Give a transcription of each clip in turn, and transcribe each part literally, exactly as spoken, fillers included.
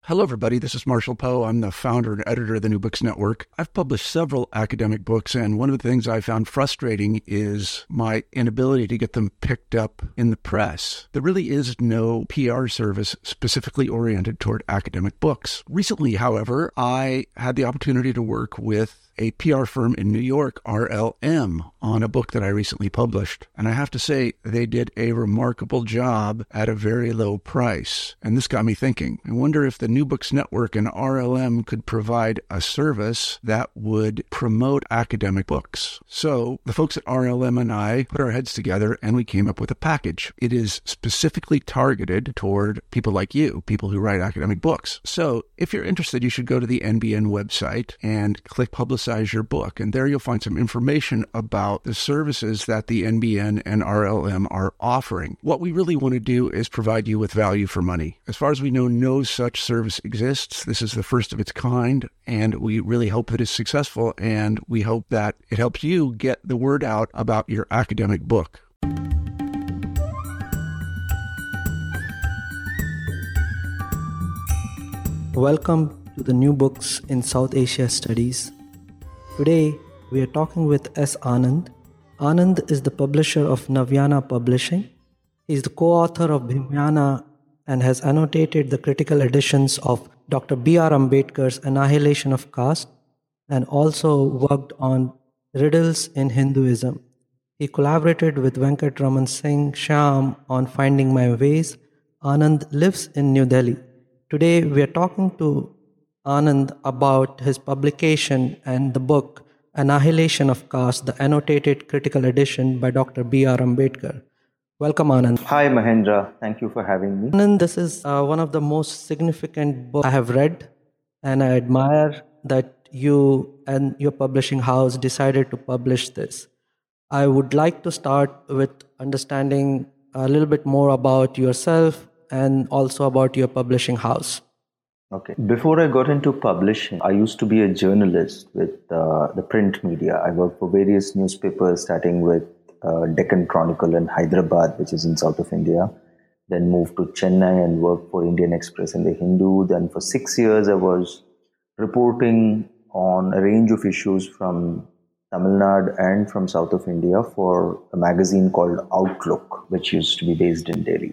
Hello, everybody. This is Marshall Poe. I'm the founder and editor of the New Books Network. I've published several academic books, and one of the things I found frustrating is my inability to get them picked up in the press. There really is no P R service specifically oriented toward academic books. Recently, however, I had the opportunity to work with a P R firm in New York, R L M, on a book that I recently published. And I have to say, they did a remarkable job at a very low price. And this got me thinking. I wonder if the New Books Network and R L M could provide a service that would promote academic books. So the folks at R L M and I put our heads together and we came up with a package. It is specifically targeted toward people like you, people who write academic books. So if you're interested, you should go to the N B N website and click Publicize Your Book. And there you'll find some information about the services that the N B N and R L M are offering. What we really want to do is provide you with value for money. As far as we know, no such service exists. This is the first of its kind, and we really hope that it's successful, and we hope that it helps you get the word out about your academic book. Welcome to the New Books in South Asia Studies. Today, we are talking with S. Anand. Anand is the publisher of Navyana Publishing. He is the co-author of Bhimyana and has annotated the critical editions of Doctor B R Ambedkar's Annihilation of Caste and also worked on riddles in Hinduism. He collaborated with Venkatraman Singh Shyam on Finding My Ways. Anand lives in New Delhi. Today, we are talking to Anand about his publication and the book Annihilation of Caste, the annotated critical edition by Doctor B R Ambedkar. Welcome, Anand. Hi, Mahendra. Thank you for having me. Anand, this is uh, one of the most significant books I have read, and I admire that you and your publishing house decided to publish this. I would like to start with understanding a little bit more about yourself and also about your publishing house. Okay. Before I got into publishing, I used to be a journalist with uh, the print media. I worked for various newspapers, starting with uh, Deccan Chronicle in Hyderabad, which is in south of India. Then moved to Chennai and worked for Indian Express and The Hindu. Then for six years, I was reporting on a range of issues from Tamil Nadu and from south of India for a magazine called Outlook, which used to be based in Delhi.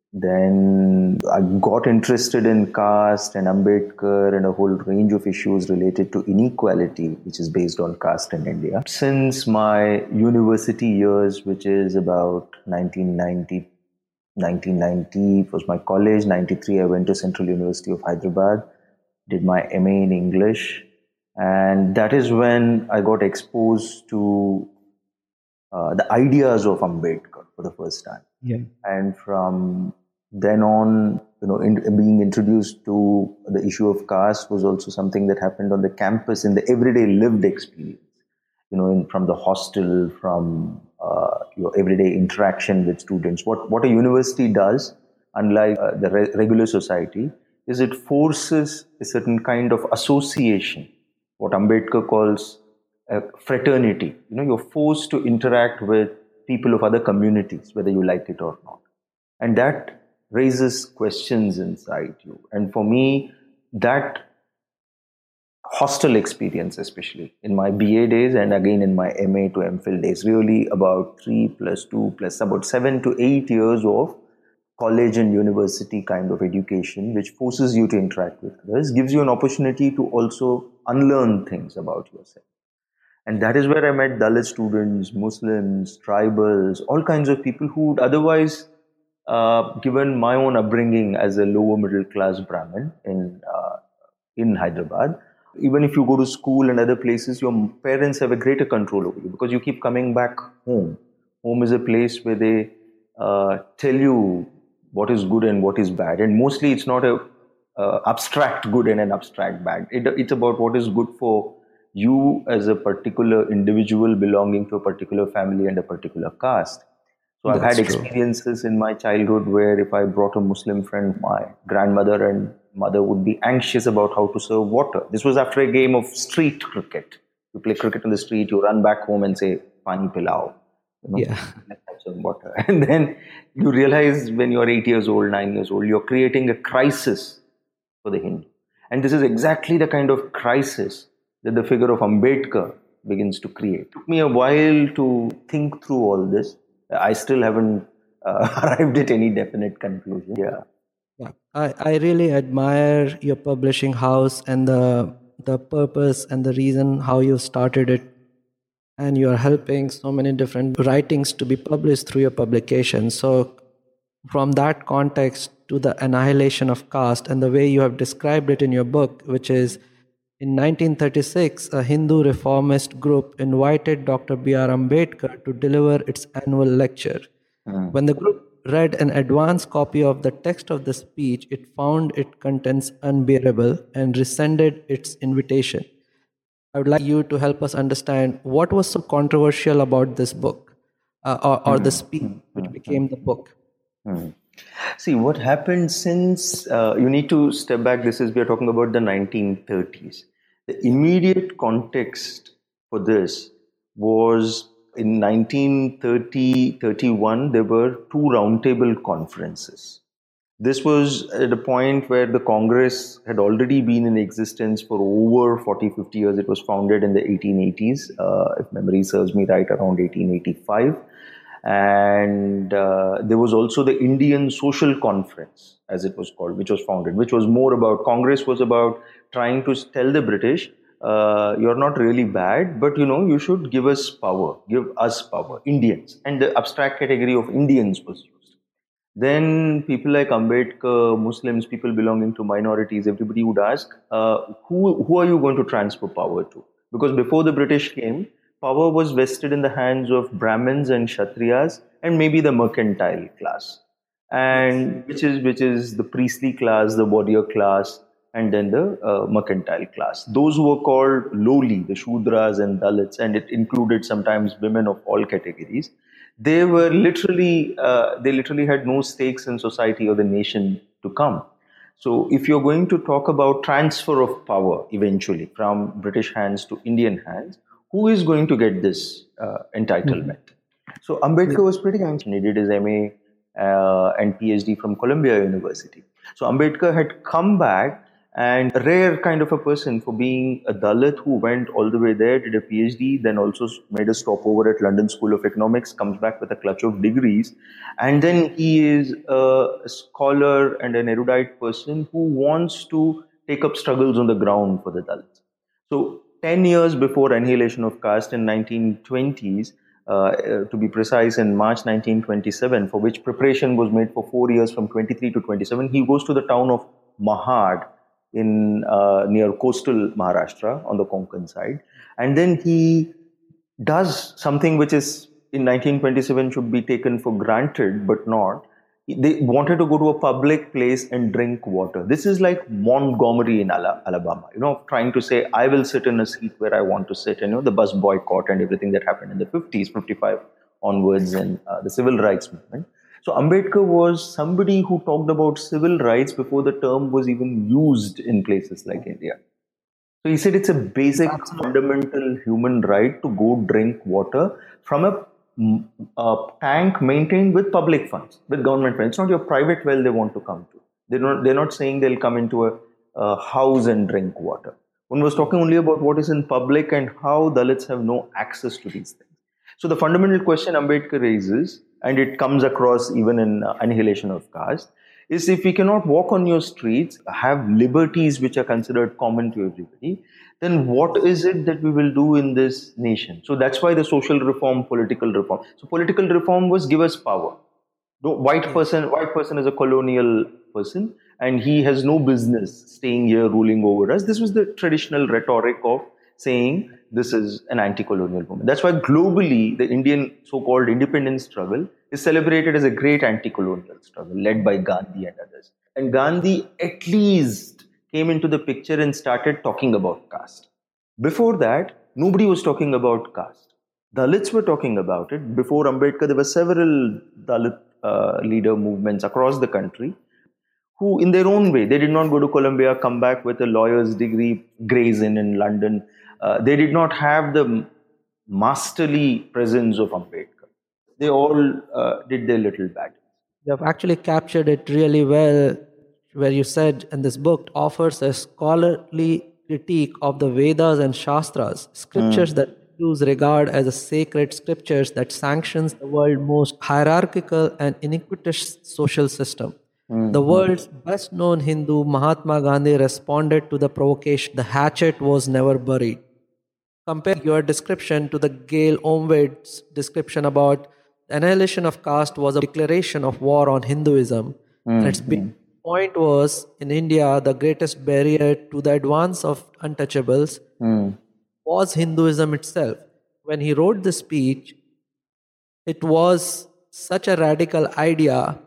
Then I got interested in caste and Ambedkar and a whole range of issues related to inequality, which is based on caste in India. Since my university years, which is about nineteen ninety, nineteen ninety was my college. ninety-three, I went to Central University of Hyderabad, did my M A in English. And that is when I got exposed to uh, the ideas of Ambedkar for the first time. Yeah. And from then on, you know, in, being introduced to the issue of caste was also something that happened on the campus in the everyday lived experience. You know, in, from the hostel, from uh, your everyday interaction with students. What what a university does, unlike uh, the re- regular society, is it forces a certain kind of association. What Ambedkar calls a fraternity. You know, you're forced to interact with people of other communities, whether you like it or not. And that raises questions inside you. And for me, that hostel experience, especially in my B A days and again in my M A to M Phil days, really about three plus two plus about seven to eight years of college and university kind of education, which forces you to interact with others, gives you an opportunity to also unlearn things about yourself. And that is where I met Dalit students, Muslims, tribals, all kinds of people who would otherwise, uh, given my own upbringing as a lower middle class Brahmin in uh, in Hyderabad, even if you go to school and other places, your parents have a greater control over you because you keep coming back home. Home is a place where they uh, tell you what is good and what is bad. And mostly it's not a uh, abstract good and an abstract bad. It, it's about what is good for you as a particular individual belonging to a particular family and a particular caste. So I've That's had true. experiences in my childhood where if I brought a Muslim friend, my grandmother and mother would be anxious about how to serve water. This was after a game of street cricket. You play cricket on the street, you run back home and say, pani pilao. You know, Yeah. let's have some water. And then you realize when you're eight years old, nine years old, you're creating a crisis for the Hindu. And this is exactly the kind of crisis that the figure of Ambedkar begins to create. It took me a while to think through all this. I still haven't uh, arrived at any definite conclusion. Yeah. Yeah, I, I really admire your publishing house and the the purpose and the reason how you started it. And you are helping so many different writings to be published through your publication. So from that context to the annihilation of caste and the way you have described it in your book, which is in nineteen thirty-six, a Hindu reformist group invited Doctor B R Ambedkar to deliver its annual lecture. Mm. When the group read an advance copy of the text of the speech, it found its contents unbearable and rescinded its invitation. I would like you to help us understand what was so controversial about this book uh, or, or mm. the speech which became the book. Mm. See, what happened since, uh, you need to step back. This is, we are talking about the nineteen thirties. The immediate context for this was in nineteen thirty, thirty-one, there were two roundtable conferences. This was at a point where the Congress had already been in existence for over forty, fifty years. It was founded in the eighteen eighties, uh, if memory serves me right, around eighteen eighty-five. And uh, there was also the Indian Social Conference, as it was called, which was founded, which was more about, Congress was about trying to tell the British, uh, you're not really bad, but you know, you should give us power, give us power, Indians. And the abstract category of Indians was used. Then people like Ambedkar, Muslims, people belonging to minorities, everybody would ask, uh, who, who are you going to transfer power to? Because before the British came, power was vested in the hands of Brahmins and Kshatriyas and maybe the mercantile class, and which is which is the priestly class, the warrior class, and then the uh, mercantile class. Those who were called lowly, the Shudras and Dalits, and it included sometimes women of all categories. They were literally, uh, they literally had no stakes in society or the nation to come. So if you're going to talk about transfer of power eventually from British hands to Indian hands, who is going to get this uh, entitlement? Mm-hmm. So Ambedkar was pretty young. He did his M A uh, and PhD from Columbia University. So Ambedkar had come back, and a rare kind of a person for being a Dalit who went all the way there, did a PhD, then also made a stopover at London School of Economics, comes back with a clutch of degrees. And then he is a scholar and an erudite person who wants to take up struggles on the ground for the Dalits. So ten years before annihilation of caste in nineteen twenties, uh, to be precise, in March nineteen twenty-seven, for which preparation was made for four years from twenty-three to twenty-seven, he goes to the town of Mahad in uh, near coastal Maharashtra on the Konkan side. And then he does something which is in nineteen twenty-seven should be taken for granted, but not. They wanted to go to a public place and drink water. This is like Montgomery in Alabama, you know, trying to say, I will sit in a seat where I want to sit. And, you know, the bus boycott and everything that happened in the fifties, fifty-five onwards, and uh, the civil rights movement. So Ambedkar was somebody who talked about civil rights before the term was even used in places like India. So he said it's a basic, fundamental human right to go drink water from a a tank maintained with public funds, with government funds. It's not your private well they want to come to. They're not, they're not saying they'll come into a, a house and drink water. One was talking only about what is in public and how Dalits have no access to these things. So the fundamental question Ambedkar raises, and it comes across even in uh, Annihilation of Caste, is if we cannot walk on your streets, have liberties which are considered common to everybody, then what is it that we will do in this nation? So that's why the social reform, political reform. So political reform was give us power. No, white person, white person is a colonial person, and he has no business staying here ruling over us. This was the traditional rhetoric of saying this is an anti-colonial movement. That's why globally the Indian so-called independence struggle is celebrated as a great anti-colonial struggle led by Gandhi and others. And Gandhi at least came into the picture and started talking about caste. Before that, nobody was talking about caste. Dalits were talking about it. Before Ambedkar, there were several Dalit uh, leader movements across the country who, in their own way, they did not go to Columbia, come back with a lawyer's degree, Gray's Inn in London. Uh, they did not have the masterly presence of Ambedkar. They all uh, did their little battles. You have actually captured it really well where you said in this book offers a scholarly critique of the Vedas and Shastras, scriptures mm. that Hindus regard as a sacred scriptures that sanctions the world's most hierarchical and iniquitous social system. Mm. The world's best known Hindu, Mahatma Gandhi, responded to the provocation, "The hatchet was never buried." Compare your description to the Gail Omved's description about the annihilation of caste was a declaration of war on Hinduism. Mm. And its big point was, in India, the greatest barrier to the advance of untouchables mm. was Hinduism itself. When he wrote this speech, it was such a radical idea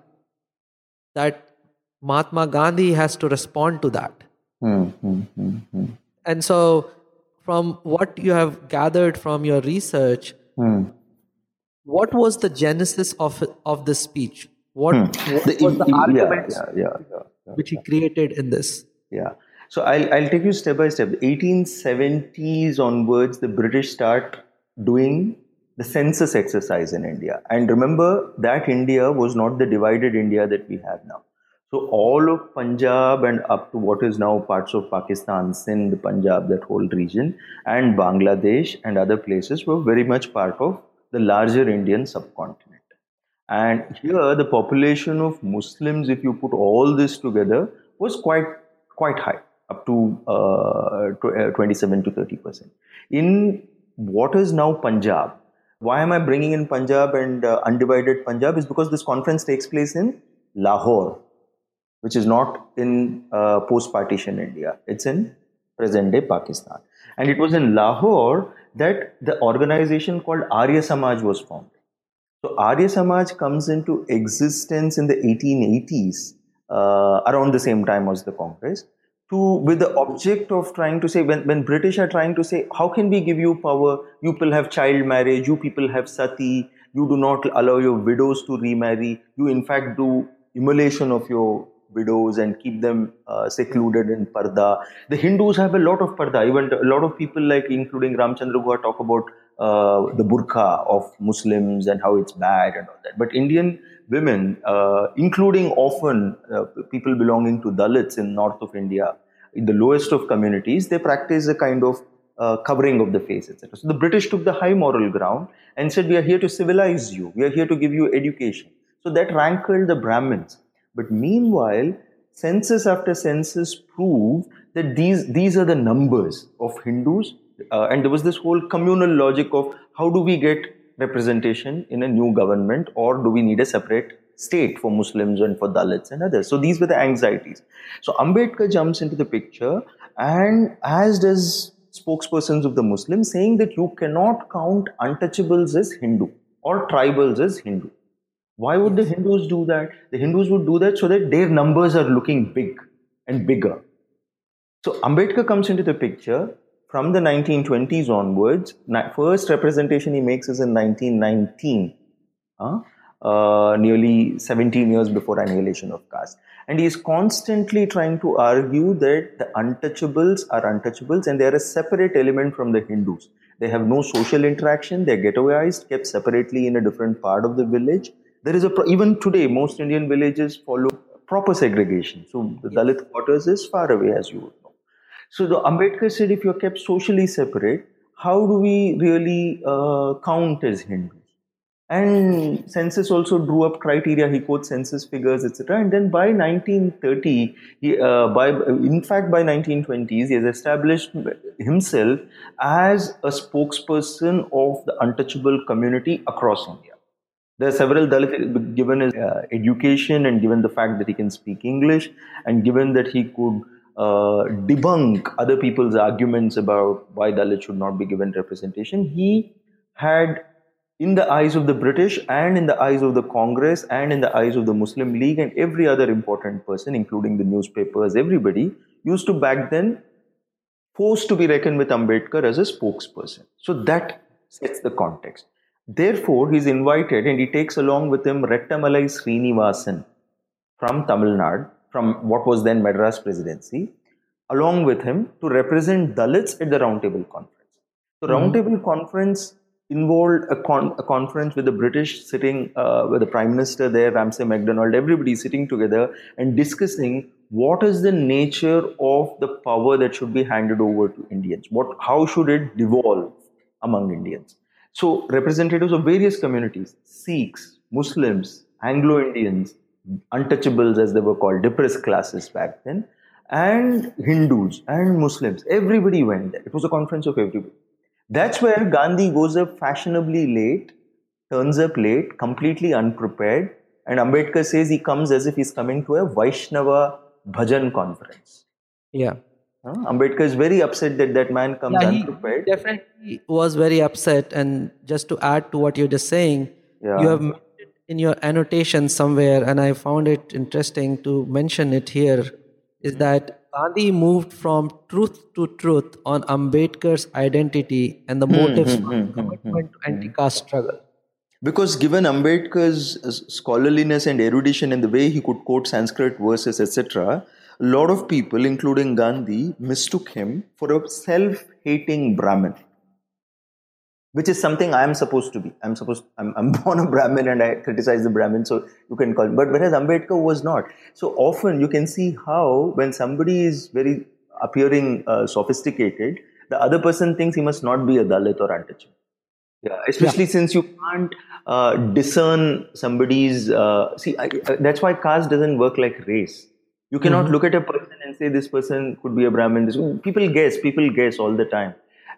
that Mahatma Gandhi has to respond to that. Mm, mm, mm, mm. And so, from what you have gathered from your research, mm. what was the genesis of of this speech? What, hmm. what the, was the yeah, arguments yeah, yeah, yeah, yeah, which he created in this? Yeah. So I'll, I'll take you step by step. The eighteen seventies onwards, the British start doing the census exercise in India. And remember that India was not the divided India that we have now. So all of Punjab and up to what is now parts of Pakistan, Sindh, Punjab, that whole region, and Bangladesh and other places were very much part of the larger Indian subcontinent. And here the population of Muslims, if you put all this together, was quite quite high, up to uh, twenty-seven to thirty percent. In what is now Punjab, why am I bringing in Punjab and uh, undivided Punjab is because this conference takes place in Lahore, which is not in uh, post-partition India. It's in present-day Pakistan. And it was in Lahore that the organization called Arya Samaj was formed. So Arya Samaj comes into existence in the eighteen eighties, uh, around the same time as the Congress, to with the object of trying to say, when, when British are trying to say, how can we give you power? You people have child marriage, you people have sati, you do not allow your widows to remarry, you in fact do immolation of your widows and keep them uh, secluded in parda. The Hindus have a lot of parda. Even a lot of people, like including Ramchandra Guha, talk about uh, the burqa of Muslims and how it's bad and all that. But Indian women, uh, including often uh, people belonging to Dalits in north of India, in the lowest of communities, they practice a kind of uh, covering of the face, et cetera. So the British took the high moral ground and said, we are here to civilize you. We are here to give you education. So that rankled the Brahmins. But meanwhile, census after census proved that these, these are the numbers of Hindus. Uh, and there was this whole communal logic of how do we get representation in a new government, or do we need a separate state for Muslims and for Dalits and others. So these were the anxieties. So Ambedkar jumps into the picture, and as does spokespersons of the Muslims, saying that you cannot count untouchables as Hindu or tribals as Hindu. Why would the Hindus do that? The Hindus would do that so that their numbers are looking big and bigger. So Ambedkar comes into the picture from the nineteen twenties onwards. First representation he makes is in nineteen nineteen, huh? uh, nearly seventeen years before annihilation of caste. And he is constantly trying to argue that the untouchables are untouchables and they are a separate element from the Hindus. They have no social interaction, they are ghettoized, kept separately in a different part of the village. There is a, even today, most Indian villages follow proper segregation. So the Dalit quarters is far away, as you would know. So the Ambedkar said, if you're kept socially separate, how do we really uh, count as Hindus? And census also drew up criteria. He quotes census figures, et cetera. And then by nineteen thirty, he, uh, by in fact by nineteen twenties, he has established himself as a spokesperson of the untouchable community across India. There are several Dalits, given his uh, education and given the fact that he can speak English and given that he could uh, debunk other people's arguments about why Dalits should not be given representation, he had, in the eyes of the British and in the eyes of the Congress and in the eyes of the Muslim League and every other important person, including the newspapers, everybody, used to back then forced to be reckoned with Ambedkar as a spokesperson. So that sets the context. Therefore, he is invited and he takes along with him Rettamalai Srinivasan from Tamil Nadu, from what was then Madras Presidency, along with him to represent Dalits at the Roundtable Conference. The mm-hmm. Roundtable Conference involved a, con- a conference with the British sitting, uh, with the Prime Minister there, Ramsay MacDonald, everybody sitting together and discussing what is the nature of the power that should be handed over to Indians? What, how should it devolve among Indians? So representatives of various communities, Sikhs, Muslims, Anglo-Indians, untouchables as they were called, depressed classes back then, and Hindus and Muslims, everybody went there. It was a conference of everybody. That's where Gandhi goes up fashionably late, turns up late, completely unprepared, and Ambedkar says he comes as if he's coming to a Vaishnava bhajan conference. Yeah. Uh, Ambedkar is very upset that that man comes Yeah, unprepared. He definitely was very upset. And just to add to what you're just saying, Yeah. you have mentioned in your annotation somewhere, and I found it interesting to mention it here, is that Gandhi moved from truth to truth on Ambedkar's identity and the motives for the commitment to anti-caste struggle. Because given Ambedkar's scholarliness and erudition and the way he could quote Sanskrit verses, et cetera, a lot of people, including Gandhi, mistook him for a self-hating Brahmin, which is something I am supposed to be. I'm supposed. I'm, I'm born a Brahmin and I criticize the Brahmin, so you can call. But whereas Ambedkar was not. So often you can see how when somebody is very appearing uh, sophisticated, the other person thinks he must not be a Dalit or untouchable. Yeah, especially yeah. since you can't uh, discern somebody's. Uh, see, I, uh, that's why caste doesn't work like race. You cannot mm-hmm. look at a person and say this person could be a Brahmin. This people guess. People guess all the time.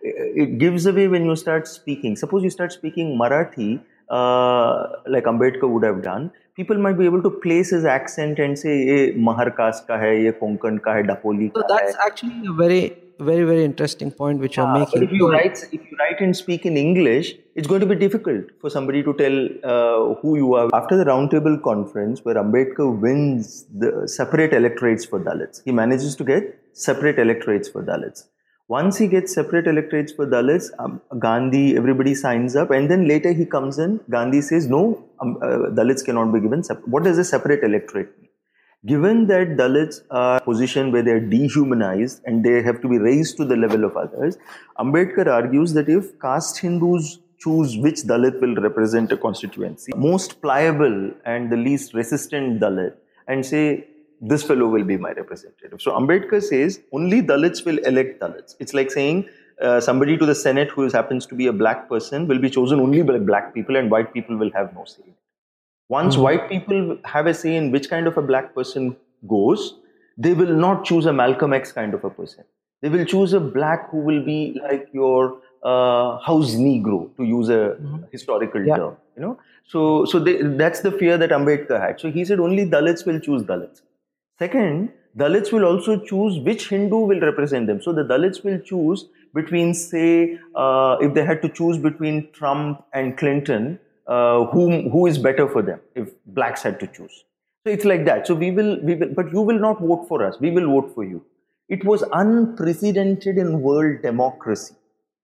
It gives away when you start speaking. Suppose you start speaking Marathi, uh, like Ambedkar would have done. People might be able to place his accent and say, "Ye Mahar caste ka hai, ye Konkan ka hai, Dapoli ka hai." So that's actually a very, very, very interesting point which you're uh, making. But if you write, if you write and speak in English, it's going to be difficult for somebody to tell uh, who you are. After the Roundtable Conference, where Ambedkar wins the separate electorates for Dalits, he manages to get separate electorates for Dalits. Once he gets separate electorates for Dalits, um, Gandhi, everybody signs up, and then later he comes in. Gandhi says, no, um, uh, Dalits cannot be given. Sep- what does a separate electorate mean? Given that Dalits are in a position where they are dehumanized and they have to be raised to the level of others, Ambedkar argues that if caste Hindus choose which Dalit will represent a constituency, most pliable and the least resistant Dalit, and say, this fellow will be my representative. So Ambedkar says only Dalits will elect Dalits. It's like saying uh, somebody to the Senate who happens to be a black person will be chosen only by black people and white people will have no say. Once mm-hmm. white people have a say in which kind of a black person goes, they will not choose a Malcolm X kind of a person. They will choose a black who will be like your uh, house Negro, to use a mm-hmm. historical yeah. term. You know, so so they, that's the fear that Ambedkar had. So he said only Dalits will choose Dalits. Second, Dalits will also choose which Hindu will represent them. So the Dalits will choose between, say, uh, if they had to choose between Trump and Clinton, uh, whom who is better for them if blacks had to choose. So it's like that. So we will, we will, but you will not vote for us. We will vote for you. It was unprecedented in world democracy.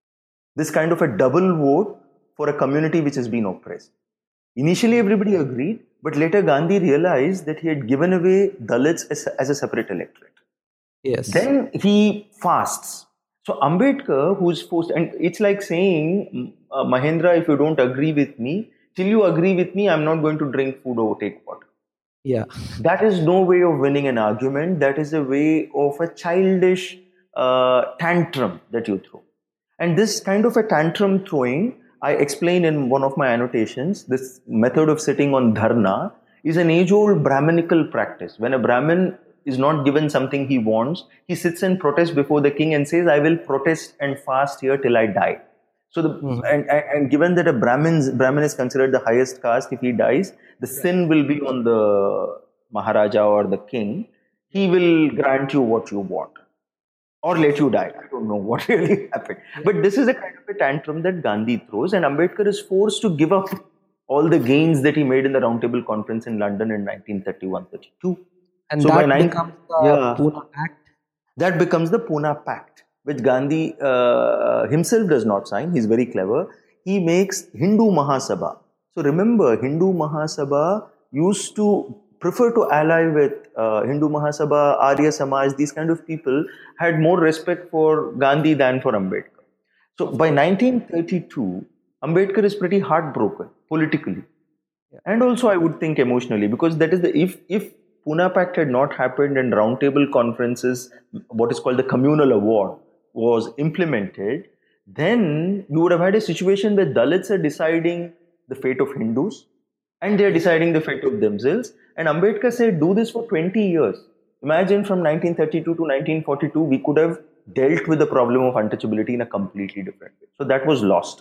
This kind of a double vote for a community which has been oppressed. Initially, everybody agreed. But later Gandhi realized that he had given away Dalits as, as a separate electorate. Yes. Then he fasts. So Ambedkar, who's forced, and it's like saying, uh, Mahendra, if you don't agree with me, till you agree with me, I'm not going to drink food or take water. Yeah. That is no way of winning an argument. That is a way of a childish uh, tantrum that you throw. And this kind of a tantrum throwing, I explain in one of my annotations, this method of sitting on dharna is an age-old Brahminical practice. When a Brahmin is not given something he wants, he sits and protests before the king and says, I will protest and fast here till I die. So, the, mm-hmm. and, and given that a Brahmin's, Brahmin is considered the highest caste, if he dies, the yeah. sin will be on the Maharaja or the king. He will grant you what you want. Or let you die. I don't know what really happened. Yeah. But this is a kind of a tantrum that Gandhi throws, and Ambedkar is forced to give up all the gains that he made in the Roundtable Conference in London in nineteen thirty-one thirty-two. And so that by becomes the yeah, Pune Pact? That becomes the Pune Pact, which Gandhi uh, himself does not sign. He's very clever. He makes Hindu Mahasabha. So remember, Hindu Mahasabha used to prefer to ally with uh, Hindu Mahasabha, Arya Samaj. These kind of people had more respect for Gandhi than for Ambedkar. So by nineteen thirty-two, Ambedkar is pretty heartbroken politically. Yeah. And also I would think emotionally, because that is the, if, if Pune Pact had not happened and roundtable conferences, what is called the communal award, was implemented, then you would have had a situation where Dalits are deciding the fate of Hindus and they are deciding the fate of themselves. And Ambedkar said, do this for twenty years. Imagine from nineteen thirty-two to nineteen forty-two, we could have dealt with the problem of untouchability in a completely different way. So that was lost.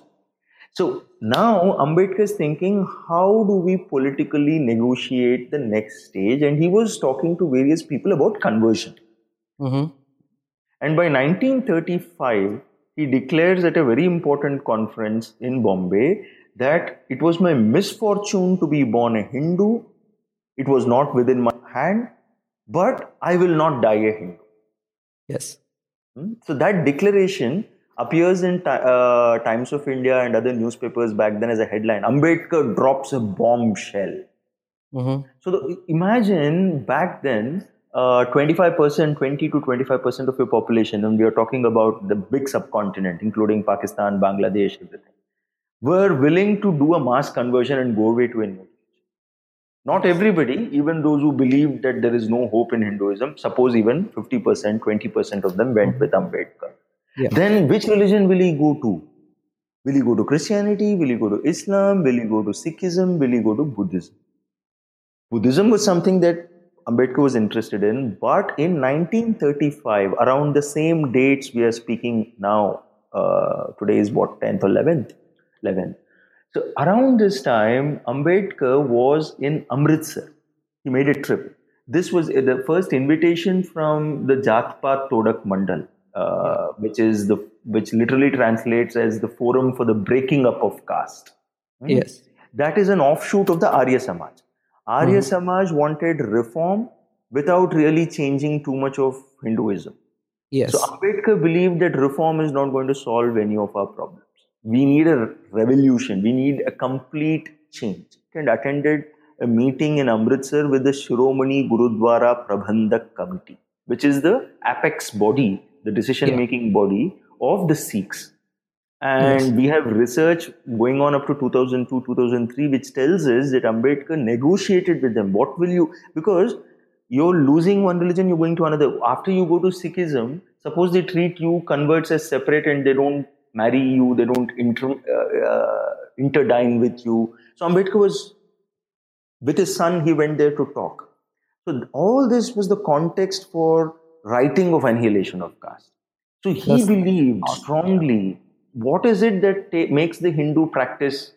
So now Ambedkar is thinking, how do we politically negotiate the next stage? And he was talking to various people about conversion. Mm-hmm. And by nineteen thirty-five, he declares at a very important conference in Bombay that it was my misfortune to be born a Hindu. It was not within my hand, but I will not die a Hindu. Yes. So that declaration appears in uh, Times of India and other newspapers back then as a headline. Ambedkar drops a bombshell. Mm-hmm. So the, imagine back then, uh, twenty-five percent, twenty to twenty-five percent of your population, and we are talking about the big subcontinent, including Pakistan, Bangladesh, everything, were willing to do a mass conversion and go away to a new religion. Not everybody, even those who believed that there is no hope in Hinduism, suppose even fifty percent, twenty percent of them went with Ambedkar. Yeah. Then which religion will he go to? Will he go to Christianity? Will he go to Islam? Will he go to Sikhism? Will he go to Buddhism? Buddhism was something that Ambedkar was interested in, but in nineteen thirty-five, around the same dates we are speaking now, uh, today is what, tenth or eleventh? eleventh. So around this time, Ambedkar was in Amritsar. He made a trip. This was the first invitation from the Jat Paat Todak Mandal, uh, which is the which literally translates as the forum for the breaking up of caste. Hmm? Yes. That is an offshoot of the Arya Samaj. Arya mm-hmm. Samaj wanted reform without really changing too much of Hinduism. Yes. So Ambedkar believed that reform is not going to solve any of our problems. We need a revolution. We need a complete change. And attended a meeting in Amritsar with the Shiromani Gurudwara Prabandhak Committee, which is the apex body, the decision-making yeah. body of the Sikhs. And yes. we have research going on up to two thousand two, two thousand three, which tells us that Ambedkar negotiated with them. What will you, because you're losing one religion, you're going to another. After you go to Sikhism, suppose they treat you converts as separate and they don't marry you, they don't inter, uh, uh, interdine with you. So Ambedkar was, with his son, he went there to talk. So all this was the context for writing of Annihilation of Caste. So he That's believed awesome. strongly, what is it that ta- makes the Hindu practice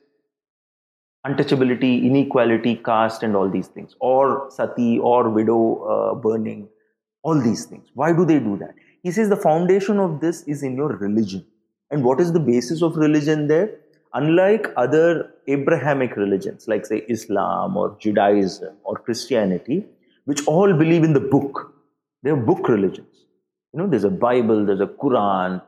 untouchability, inequality, caste and all these things, or sati, or widow uh, burning, all these things. Why do they do that? He says the foundation of this is in your religion. And what is the basis of religion there? Unlike other Abrahamic religions, like say Islam or Judaism or Christianity, which all believe in the book. They're book religions. You know, there's a Bible, there's a Quran.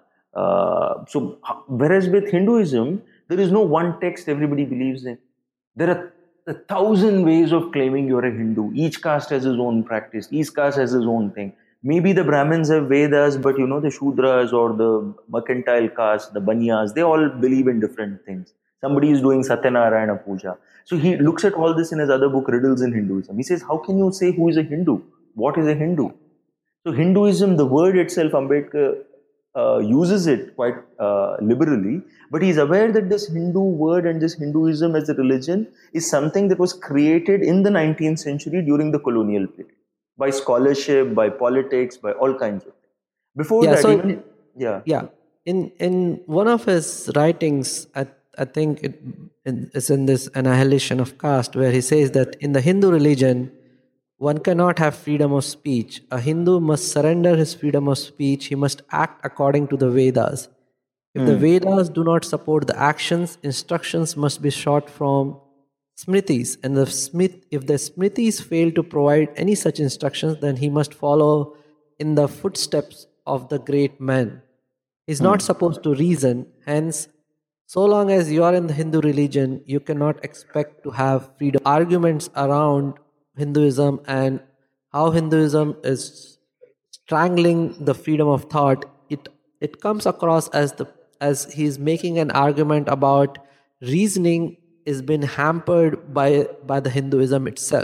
Uh, so, whereas with Hinduism, there is no one text everybody believes in. There are a thousand ways of claiming you're a Hindu. Each caste has his own practice. Each caste has his own thing. Maybe the Brahmins have Vedas, but you know, the Shudras or the mercantile caste, the Banyas, they all believe in different things. Somebody is doing Satyanarayana Puja. So he looks at all this in his other book, Riddles in Hinduism. He says, how can you say who is a Hindu? What is a Hindu? So Hinduism, the word itself, Ambedkar uh, uses it quite uh, liberally, but he's aware that this Hindu word and this Hinduism as a religion is something that was created in the nineteenth century during the colonial period. By scholarship, by politics, by all kinds of things. Before yeah, that, so, even, yeah. Yeah. In in one of his writings, I, I think it, it's in this Annihilation of Caste, where he says that in the Hindu religion, one cannot have freedom of speech. A Hindu must surrender his freedom of speech. He must act according to the Vedas. If mm. the Vedas do not support the actions, instructions must be sought from Smritis, and the Smith, if the Smritis fail to provide any such instructions, then he must follow in the footsteps of the great men. He is hmm. not supposed to reason. Hence, so long as you are in the Hindu religion, you cannot expect to have freedom. Arguments around Hinduism and how Hinduism is strangling the freedom of thought, it it comes across as the as he is making an argument about reasoning is been hampered by by the Hinduism itself.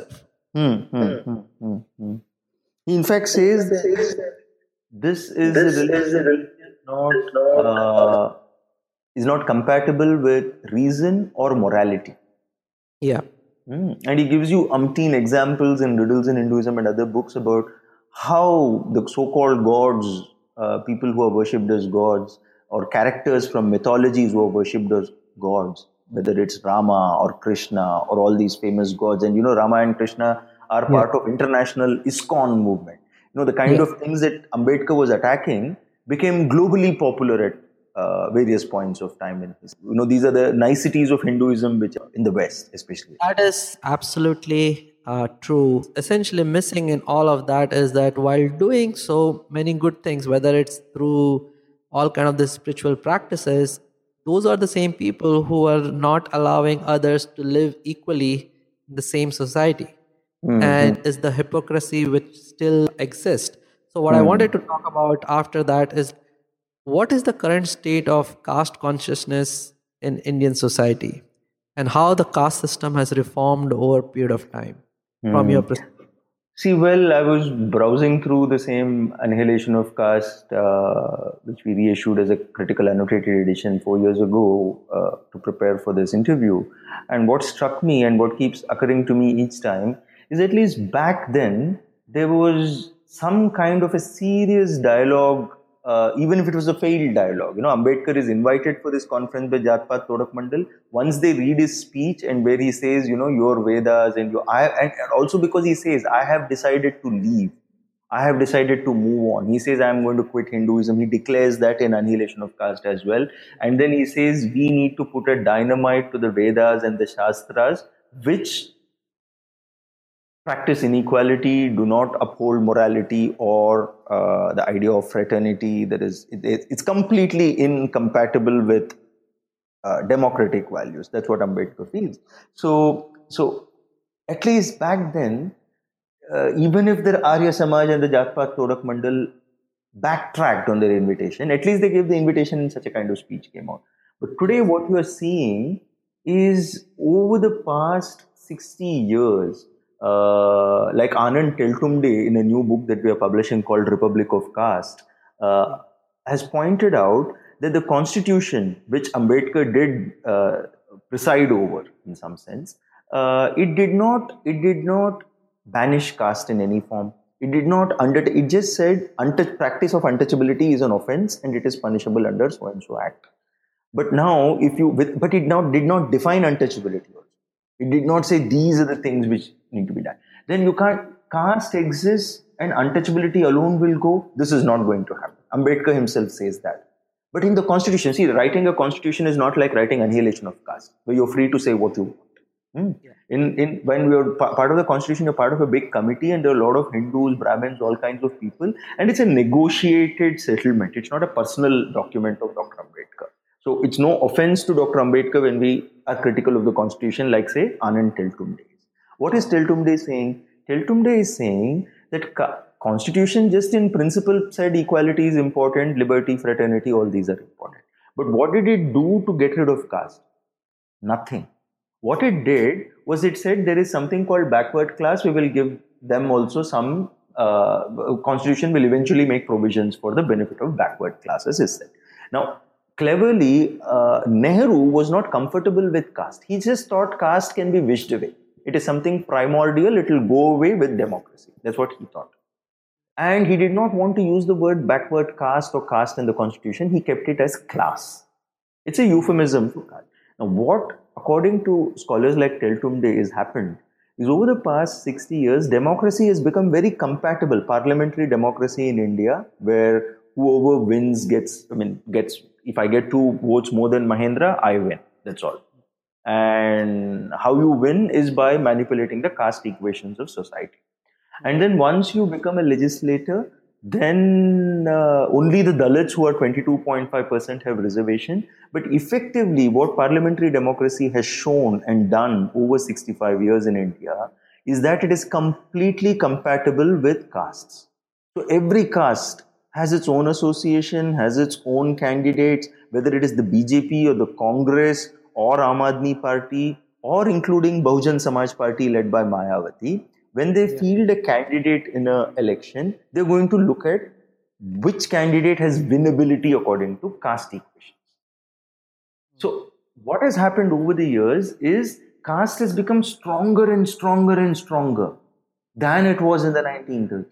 Hmm, hmm, hmm, hmm, hmm. He in fact says that this is a religion which is not uh, is not compatible with reason or morality. Yeah. Hmm. And he gives you umpteen examples in Riddles in Hinduism and other books about how the so-called gods, uh, people who are worshipped as gods, or characters from mythologies who are worshipped as gods, whether it's Rama or Krishna or all these famous gods. And you know, Rama and Krishna are Yeah. part of international ISKCON movement. You know, the kind Yeah. of things that Ambedkar was attacking became globally popular at uh, various points of time in history. You know, these are the niceties of Hinduism, which are in the West, especially. That is absolutely uh, true. Essentially, missing in all of that is that while doing so many good things, whether it's through all kind of the spiritual practices, those are the same people who are not allowing others to live equally in the same society, Mm-hmm. and is the hypocrisy which still exists. So, what I Hmm. wanted to talk about after that is what is the current state of caste consciousness in Indian society, and how the caste system has reformed over a period of time from Hmm. your perspective? See, well, I was browsing through the same Annihilation of Caste, uh, which we reissued as a critical annotated edition four years ago uh, to prepare for this interview. And what struck me and what keeps occurring to me each time is at least back then, there was some kind of a serious dialogue, uh, even if it was a failed dialogue. You know, Ambedkar is invited for this conference by Jatpat Todak Mandal. Once they read his speech and where he says, you know, your Vedas and your, I, and also because he says, I have decided to leave. I have decided to move on. He says, I am going to quit Hinduism. He declares that in Annihilation of Caste as well. And then he says, we need to put a dynamite to the Vedas and the Shastras, which practice inequality, do not uphold morality or uh, the idea of fraternity. That is, it, it's completely incompatible with uh, democratic values. That's what Ambedkar feels. So, so at least back then, uh, even if the Arya Samaj and the Jatpat Todak Mandal backtracked on their invitation, at least they gave the invitation in such a kind of speech came out. But today, what you are seeing is over the past sixty years, uh, like Anand Teltumde in a new book that we are publishing called Republic of Caste, uh, has pointed out that the constitution, which Ambedkar did uh, preside over in some sense, uh, it did not, it did not banish caste in any form. It did not undertake, it just said untouch, practice of untouchability is an offense and it is punishable under so and so act. But now, if you, with, but it now did not define untouchability also. It did not say these are the things which need to be done. Then you can't, caste exists and untouchability alone will go. This is not going to happen. Ambedkar himself says that. But in the constitution, see, writing a constitution is not like writing Annihilation of Caste, where you're free to say what you want. Hmm. Yeah. In, in when we are part of the constitution, you're part of a big committee, and there are a lot of Hindus, Brahmins, all kinds of people, and it's a negotiated settlement. It's not a personal document of Doctor Ambedkar. So it's no offense to Doctor Ambedkar when we are critical of the constitution, like say Anand Teltumde. What is Teltumde saying? Teltumde is saying that ca- constitution just in principle said equality is important, liberty, fraternity, all these are important. But what did it do to get rid of caste? Nothing. What it did was it said there is something called backward class. We will give them also some, uh, constitution will eventually make provisions for the benefit of backward classes, is said. Now, cleverly, uh, Nehru was not comfortable with caste. He just thought caste can be wished away. It is something primordial. It will go away with democracy. That's what he thought. And he did not want to use the word backward caste or caste in the constitution. He kept it as class. It's a euphemism for caste. Now, what, according to scholars like Teltumde, is happened is over the past sixty years, democracy has become very compatible. Parliamentary democracy in India, where whoever wins gets, I mean, gets, if I get two votes more than Mahendra, I win. That's all. And how you win is by manipulating the caste equations of society. And then once you become a legislator, then uh, only the Dalits who are twenty-two point five percent have reservation. But effectively, what parliamentary democracy has shown and done over sixty-five years in India is that it is completely compatible with castes. So every caste has its own association, has its own candidates, whether it is the B J P or the Congress or Aam Aadmi Party or including Bahujan Samaj Party led by Mayawati. when they yeah. field a candidate in an election, they're going to look at which candidate has winnability according to caste equations. So what has happened over the years is caste has become stronger and stronger and stronger than it was in the nineteen thirties.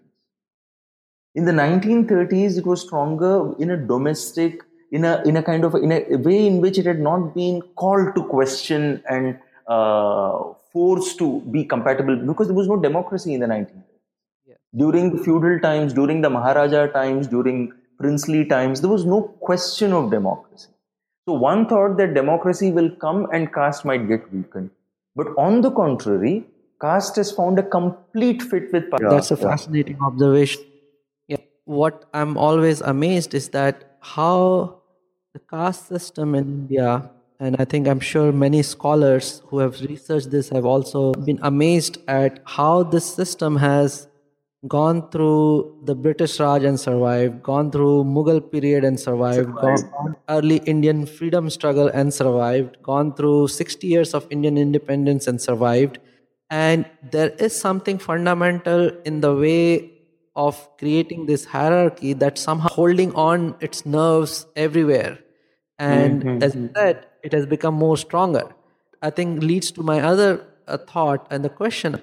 In the nineteen thirties, it was stronger in a domestic, in a in a kind of in a way in which it had not been called to question and uh, forced to be compatible, because there was no democracy in the nineteen thirties. Yeah. During the feudal times, during the Maharaja times, during princely times, there was no question of democracy. So one thought that democracy will come and caste might get weakened. But on the contrary, caste has found a complete fit with power. That's a fascinating yeah. observation. Yeah. What I'm always amazed is that how the caste system in India, and I think I'm sure many scholars who have researched this have also been amazed at how this system has gone through the British Raj and survived, gone through Mughal period and survived, survived. gone early Indian freedom struggle and survived, gone through sixty years of Indian independence and survived. And there is something fundamental in the way of creating this hierarchy that's somehow holding on its nerves everywhere. And mm-hmm. as I said, it has become more stronger. I think leads to my other uh, thought and the question.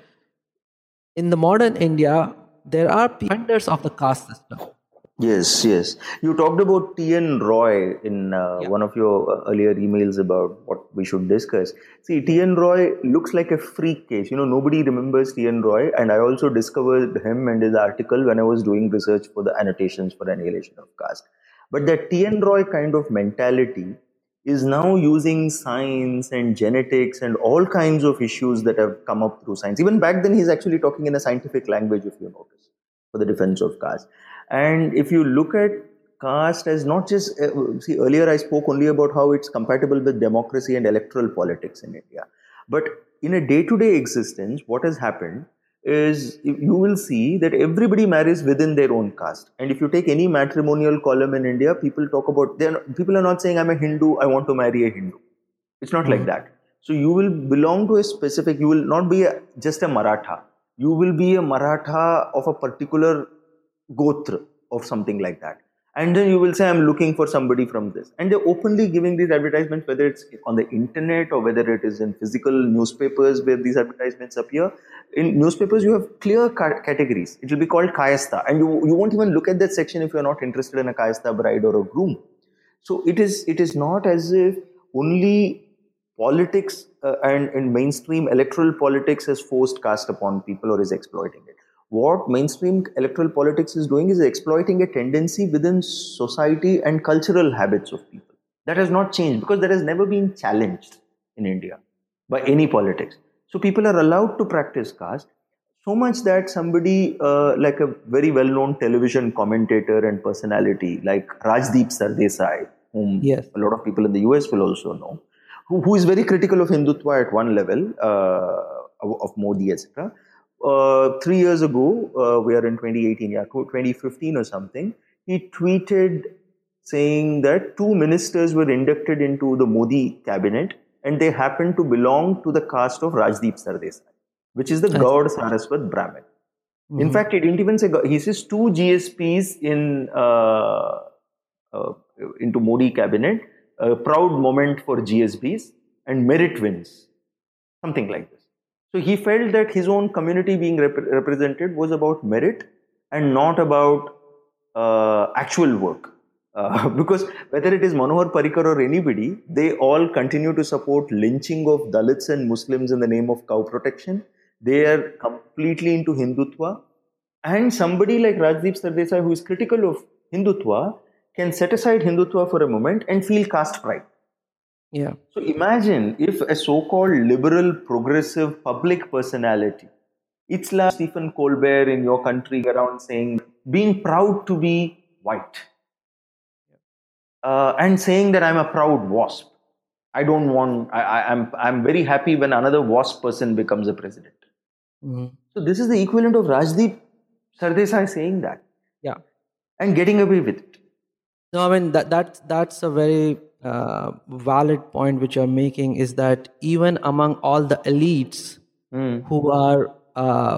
In the modern India, there are defenders of the caste system. Yes, yes. You talked about T N Roy in uh, yeah. one of your earlier emails about what we should discuss. See, T N Roy looks like a freak case. You know, nobody remembers T N Roy. And I also discovered him and his article when I was doing research for the annotations for Annihilation of Caste. But that T N Roy kind of mentality is now using science and genetics and all kinds of issues that have come up through science. Even back then, he's actually talking in a scientific language, if you notice, for the defense of caste. And if you look at caste as not just, uh, see, earlier I spoke only about how it's compatible with democracy and electoral politics in India. But in a day-to-day existence, what has happened is you will see that everybody marries within their own caste. And if you take any matrimonial column in India, people talk about, people are not saying, I'm a Hindu, I want to marry a Hindu. It's not mm-hmm. like that. So you will belong to a specific, you will not be a, just a Maratha. You will be a Maratha of a particular gotra of something like that. And then you will say, I'm looking for somebody from this. And they're openly giving these advertisements, whether it's on the internet or whether it is in physical newspapers where these advertisements appear. In newspapers, you have clear ca- categories. It will be called Kayastha. And you, you won't even look at that section if you're not interested in a Kayastha bride or a groom. So it is, it is not as if only politics uh, and, and mainstream electoral politics has forced caste upon people or is exploiting it. What mainstream electoral politics is doing is exploiting a tendency within society and cultural habits of people. That has not changed because that has never been challenged in India by any politics. So people are allowed to practice caste so much that somebody uh, like a very well-known television commentator and personality like Rajdeep Sardesai, whom yes. a lot of people in the U S will also know, who, who is very critical of Hindutva at one level, uh, of, of Modi, et cetera. Uh, three years ago, uh, we are in twenty eighteen, yeah, twenty fifteen or something, he tweeted saying that two ministers were inducted into the Modi cabinet and they happened to belong to the caste of Rajdeep Sardesai, which is the Gaud Saraswat Brahmin. Mm-hmm. In fact, he didn't even say, he says two G S Ps in uh, uh, into Modi cabinet, a proud moment for G S Bs and merit wins, something like this. So he felt that his own community being rep- represented was about merit and not about uh, actual work. Uh, because whether it is Manohar Parrikar or anybody, they all continue to support lynching of Dalits and Muslims in the name of cow protection. They are completely into Hindutva. And somebody like Rajdeep Sardesai, who is critical of Hindutva, can set aside Hindutva for a moment and feel caste pride. Yeah. So imagine if a so-called liberal, progressive, public personality, it's like Stephen Colbert in your country around saying, being proud to be white uh, and saying that I'm a proud WASP. I don't want, I, I, I'm, I'm very happy when another WASP person becomes a president. Mm-hmm. So this is the equivalent of Rajdeep Sardesai saying that. Yeah. And getting away with it. No, I mean, that, that that's a very uh, valid point which you're making, is that even among all the elites mm. who are uh,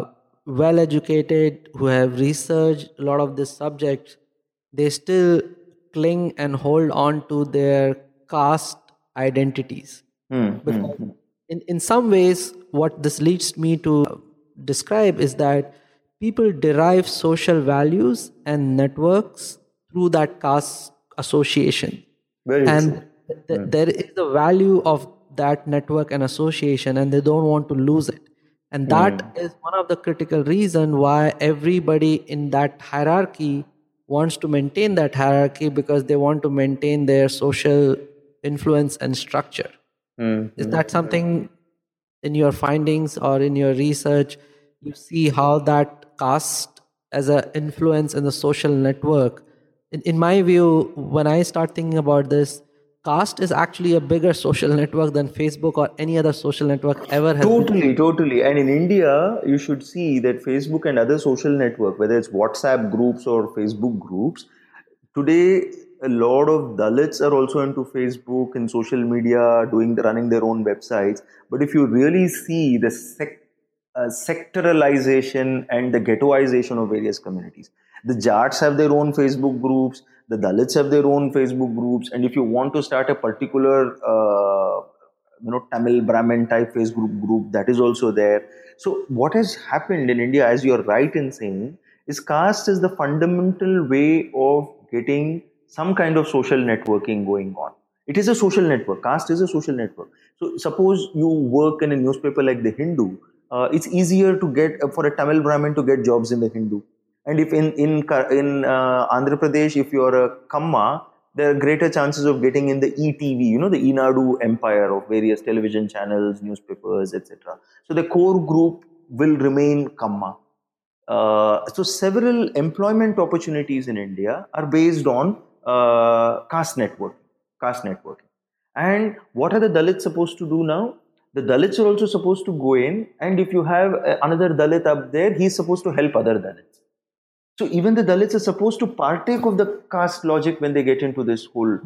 well educated, who have researched a lot of these subjects, they still cling and hold on to their caste identities. Hmm, Because hmm, hmm. in, in some ways, what this leads me to describe is that people derive social values and networks through that caste association. Very And true. th- Hmm. there is a value of that network and association, and they don't want to lose it. And Hmm. that is one of the critical reason why everybody in that hierarchy wants to maintain that hierarchy, because they want to maintain their social influence and structure. Hmm. Is Hmm. that something in your findings or in your research you see how that caste as an influence in the social network? In, in my view, when I start thinking about this, caste is actually a bigger social network than Facebook or any other social network ever has been. Totally, totally. And in India, you should see that Facebook and other social network, whether it's WhatsApp groups or Facebook groups, today a lot of Dalits are also into Facebook and social media, doing the, running their own websites. But if you really see the sec, uh, sectoralization and the ghettoization of various communities, the Jats have their own Facebook groups, the Dalits have their own Facebook groups, and if you want to start a particular uh, you know Tamil Brahmin type Facebook group, that is also there. So what has happened in India, as you're right in saying, is caste is the fundamental way of getting some kind of social networking going on. It is a social network. Caste is a social network. So suppose you work in a newspaper like the Hindu, uh, it's easier to get uh, for a Tamil Brahmin to get jobs in the Hindu. And if in in in uh, Andhra Pradesh, if you're a Kamma, there are greater chances of getting in the E T V, you know, the Inadu empire of various television channels, newspapers, et cetera. So the core group will remain Kamma. Uh, so several employment opportunities in India are based on uh, caste network, caste networking. And what are the Dalits supposed to do now? The Dalits are also supposed to go in, and if you have uh, another Dalit up there, he's supposed to help other Dalits. So even the Dalits are supposed to partake of the caste logic when they get into this whole,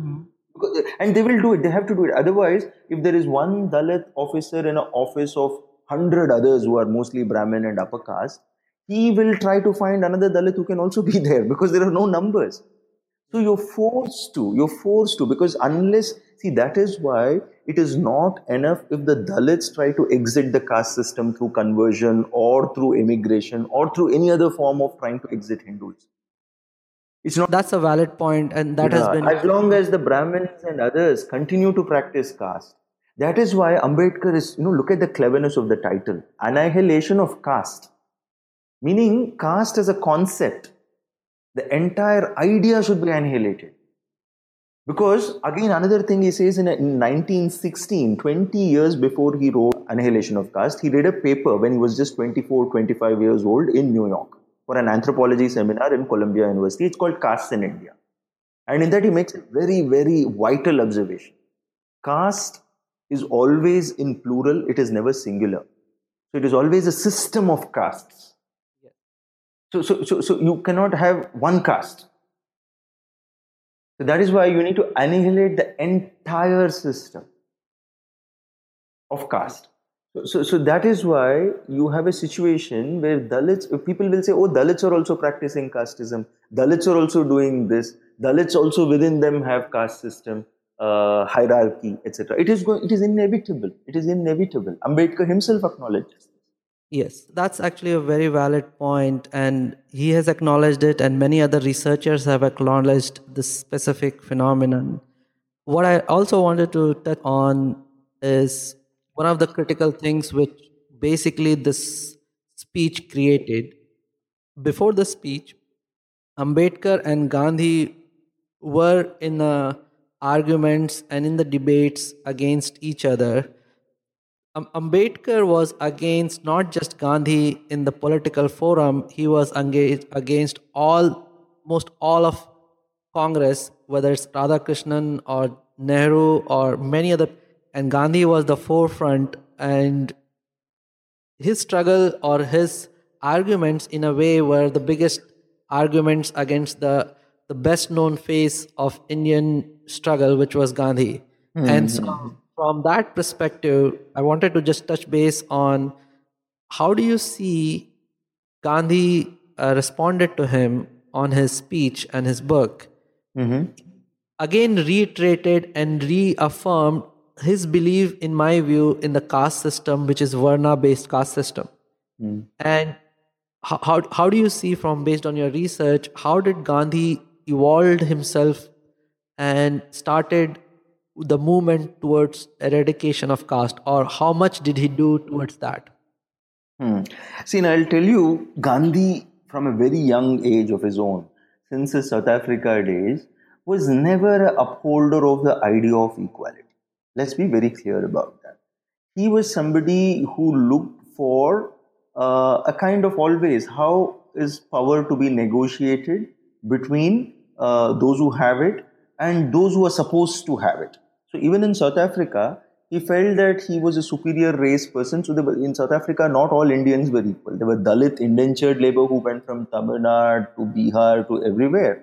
and they will do it. They have to do it. Otherwise, if there is one Dalit officer in an office of hundred others who are mostly Brahmin and upper caste, he will try to find another Dalit who can also be there because there are no numbers. So you're forced to, you're forced to, because unless, see, that is why it is not enough if the Dalits try to exit the caste system through conversion or through immigration or through any other form of trying to exit Hinduism. It's not, That's a valid point, and that has yeah, been. as long as the Brahmins and others continue to practice caste. That is why Ambedkar is, you know, look at the cleverness of the title, Annihilation of Caste. Meaning, caste as a concept, the entire idea should be annihilated. Because again, another thing he says in, in nineteen sixteen, twenty years before he wrote Annihilation of Caste, he read a paper when he was just twenty-four, twenty-five years old in New York for an anthropology seminar in Columbia University. It's called Castes in India. And in that, he makes a very, very vital observation. Caste is always in plural, it is never singular. So it is always a system of castes. So, so, so, so you cannot have one caste. So that is why you need to annihilate the entire system of caste. So, so, so that is why you have a situation where Dalits, people will say, oh, Dalits are also practicing casteism. Dalits are also doing this. Dalits also within them have caste system, uh, hierarchy, et cetera. It is going, it is inevitable. It is inevitable. Ambedkar himself acknowledges. Yes, that's actually a very valid point, and he has acknowledged it, and many other researchers have acknowledged this specific phenomenon. What I also wanted to touch on is one of the critical things which basically this speech created. Before the speech, Ambedkar and Gandhi were in uh, arguments and in the debates against each other. Um, Ambedkar was against not just Gandhi in the political forum, he was engaged against all, most all of Congress, whether it's Radhakrishnan or Nehru or many other, and Gandhi was the forefront, and his struggle or his arguments in a way were the biggest arguments against the the best known face of Indian struggle, which was Gandhi. And so Mm-hmm. from that perspective, I wanted to just touch base on how do you see Gandhi uh, responded to him on his speech and his book, Mm-hmm. again reiterated and reaffirmed his belief, in my view, in the caste system, which is Varna-based caste system. Mm. And how, how, how do you see, from based on your research, how did Gandhi evolved himself and started the movement towards eradication of caste, or how much did he do towards that? Hmm. See, now I'll tell you, Gandhi, from a very young age of his own, since his South Africa days, was never an upholder of the idea of equality. Let's be very clear about that. He was somebody who looked for uh, a kind of always how is power to be negotiated between uh, those who have it and those who are supposed to have it. So even in South Africa, he felt that he was a superior race person. So there were, in South Africa, not all Indians were equal. There were Dalit indentured labor who went from Tamil Nadu to Bihar to everywhere.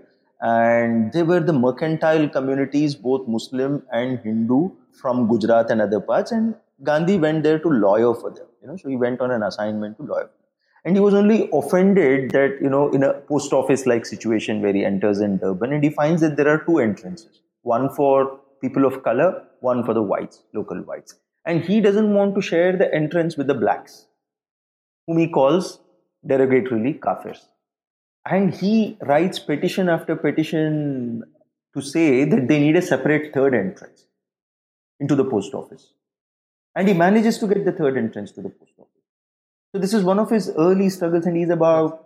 And there were the mercantile communities, both Muslim and Hindu, from Gujarat and other parts. And Gandhi went there to lawyer for them. You know, so he went on an assignment to lawyer. And he was only offended that, you know, in a post office like situation where he enters in Durban, and he finds that there are two entrances, one for people of color, one for the whites, local whites. And he doesn't want to share the entrance with the blacks, whom he calls derogatorily kafirs. And he writes petition after petition to say that they need a separate third entrance into the post office. And he manages to get the third entrance to the post office. So this is one of his early struggles, and he's about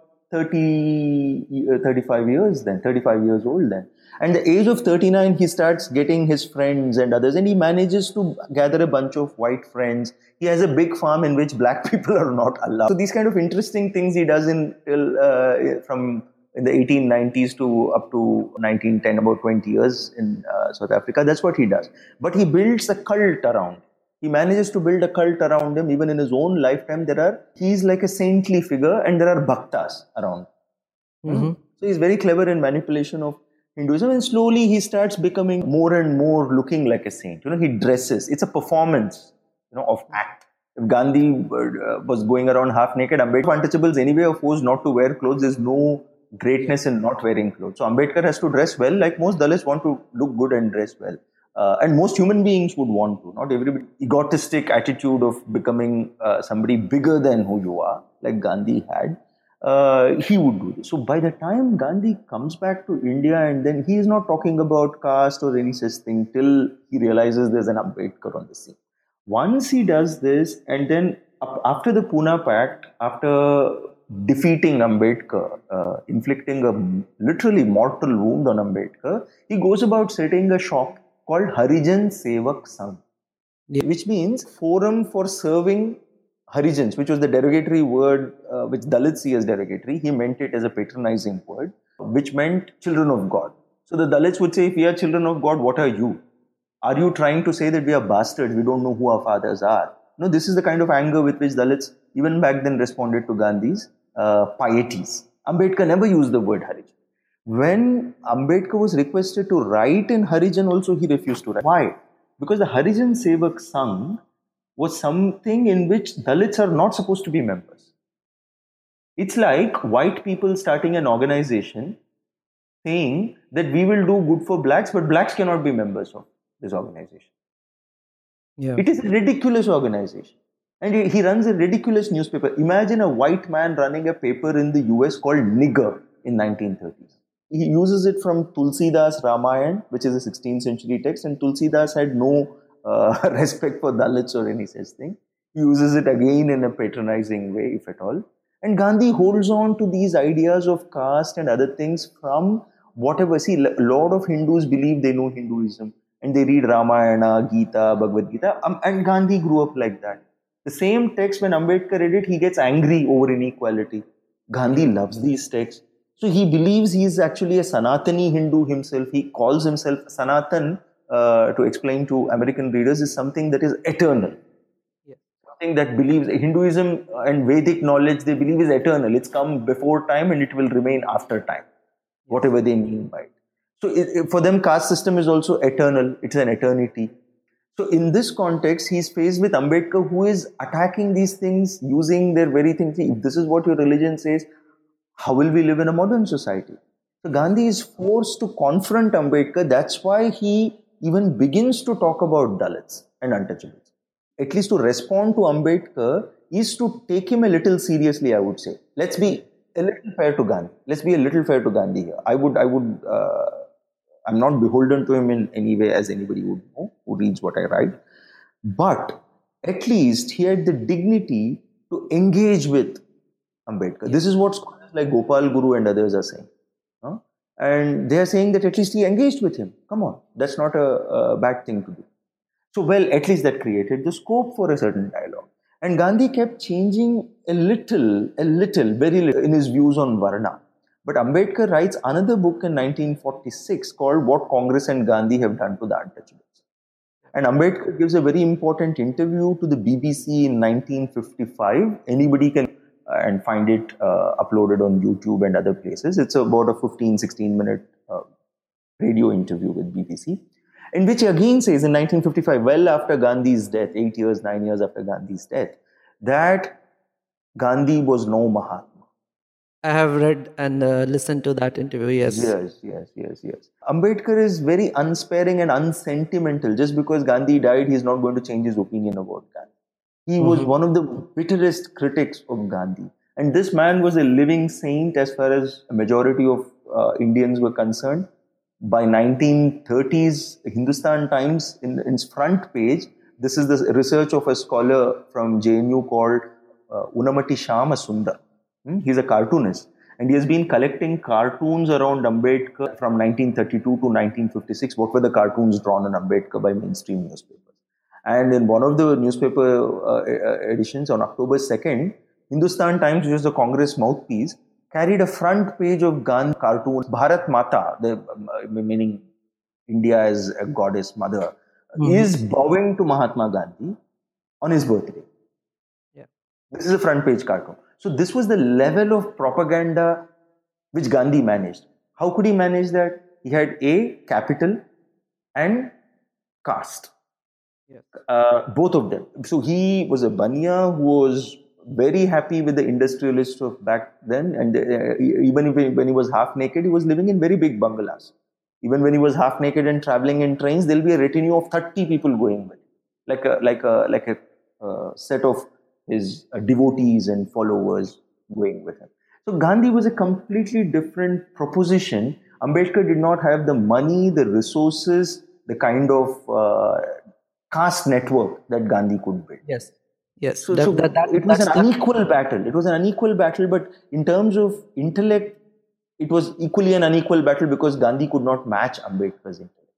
thirty, thirty-five years then, thirty-five years old then. And at the age of thirty-nine, he starts getting his friends and others, and he manages to gather a bunch of white friends. He has a big farm in which black people are not allowed. So these kind of interesting things he does in till uh, from in the eighteen nineties to up to nineteen ten, about twenty years in uh, South Africa. That's what he does. But he builds a cult around. He manages to build a cult around him. Even in his own lifetime, there are, he's like a saintly figure, and there are bhaktas around. Mm-hmm. So he's very clever in manipulation of Hinduism, and slowly he starts becoming more and more looking like a saint. You know, he dresses. It's a performance, you know, of act. If Gandhi uh, was going around half naked, Ambedkar, untouchables anyway are forced not to wear clothes. There's no greatness in not wearing clothes. So Ambedkar has to dress well. Like most Dalits want to look good and dress well. Uh, and most human beings would want to. Not everybody. Egotistic attitude of becoming uh, somebody bigger than who you are, like Gandhi had. Uh, he would do this. So by the time Gandhi comes back to India, and then he is not talking about caste or any such thing till he realizes there's an Ambedkar on the scene. Once he does this, and then after the Pune Pact, after defeating Ambedkar, uh, inflicting a literally mortal wound on Ambedkar, he goes about setting a shop called Harijan Sevak Sangh, yeah. Which means Forum for Serving Harijans, which was the derogatory word uh, which Dalits see as derogatory. He meant it as a patronizing word, which meant children of God. So the Dalits would say, if we are children of God, what are you? Are you trying to say that we are bastards? We don't know who our fathers are. No, this is the kind of anger with which Dalits even back then responded to Gandhi's uh, pieties. Ambedkar never used the word Harijan. When Ambedkar was requested to write in Harijan also, he refused to write. Why? Because the Harijan Sevak Sangh was something in which Dalits are not supposed to be members. It's like white people starting an organization saying that we will do good for blacks, but blacks cannot be members of this organization. Yeah. It is a ridiculous organization. And he runs a ridiculous newspaper. Imagine a white man running a paper in the U S called Nigger in nineteen thirties. He uses it from Tulsidas Ramayana, which is a sixteenth century text, and Tulsidas had no uh, respect for Dalits or any such thing. He uses it again in a patronizing way, if at all. And Gandhi holds on to these ideas of caste and other things from whatever. See, a lot of Hindus believe they know Hinduism, and they read Ramayana, Gita, Bhagavad Gita, um, and Gandhi grew up like that. The same text, when Ambedkar read it, he gets angry over inequality. Gandhi loves these texts. So he believes he is actually a Sanatani Hindu himself. He calls himself Sanatan, uh, to explain to American readers, is something that is eternal. Yeah. Something that believes Hinduism and Vedic knowledge, they believe is eternal. It's come before time and it will remain after time, whatever they mean by it. So it, for them, caste system is also eternal. It's an eternity. So in this context, he's faced with Ambedkar, who is attacking these things using their very things. If this is what your religion says, how will we live in a modern society? So Gandhi is forced to confront Ambedkar. That's why he even begins to talk about Dalits and untouchables. At least to respond to Ambedkar is to take him a little seriously, I would say. Let's be a little fair to Gandhi. Let's be a little fair to Gandhi here. I would, I would, uh, I'm not beholden to him in any way, as anybody would know who reads what I write. But at least he had the dignity to engage with Ambedkar. This is what scholars like Gopal Guru and others are saying. Huh? And they are saying that at least he engaged with him. Come on, that's not a, a bad thing to do. So, well, at least that created the scope for a certain dialogue. And Gandhi kept changing a little, a little, very little in his views on Varna. But Ambedkar writes another book in nineteen forty-six called What Congress and Gandhi Have Done to the Untouchables. And Ambedkar gives a very important interview to the B B C in nineteen fifty-five. Anybody can uh, and find it uh, uploaded on YouTube and other places. It's about a fifteen, sixteen minute uh, radio interview with B B C. In which he again says in nineteen fifty-five, well after Gandhi's death, eight years, nine years after Gandhi's death, that Gandhi was no Mahatma. I have read and uh, listened to that interview, yes. Yes, yes, yes, yes. Ambedkar is very unsparing and unsentimental. Just because Gandhi died, he's not going to change his opinion about Gandhi. He mm-hmm. was one of the bitterest critics of Gandhi. And this man was a living saint as far as a majority of uh, Indians were concerned. By nineteen thirties, Hindustan Times, in, in its front page, this is the research of a scholar from J N U called uh, Unamati Shama Sundar. Hmm? He's a cartoonist. And he has been collecting cartoons around Ambedkar from nineteen thirty-two to nineteen fifty-six. What were the cartoons drawn on Ambedkar by mainstream newspapers? And in one of the newspaper uh, editions on October second, Hindustan Times, which is the Congress mouthpiece, carried a front page of Gandhi cartoons. Bharat Mata, the, uh, meaning India as a goddess mother, mm-hmm. is bowing to Mahatma Gandhi on his birthday. Yeah. This is a front page cartoon. So this was the level of propaganda which Gandhi managed. How could he manage that? He had A, capital and caste. Yes. Uh, both of them. So he was a Baniya who was very happy with the industrialists of back then, and uh, even if he, when he was half naked, he was living in very big bungalows. Even when he was half naked and traveling in trains, there'll be a retinue of thirty people going with him, like a like a like a uh, set of his uh, devotees and followers going with him. So Gandhi was a completely different proposition. Ambedkar did not have the money, the resources, the kind of uh, caste network that Gandhi could build. Yes. Yes, so, that, so that, that, it was an that. unequal battle. It was an unequal battle, but in terms of intellect, it was equally an unequal battle because Gandhi could not match Ambedkar's intellect.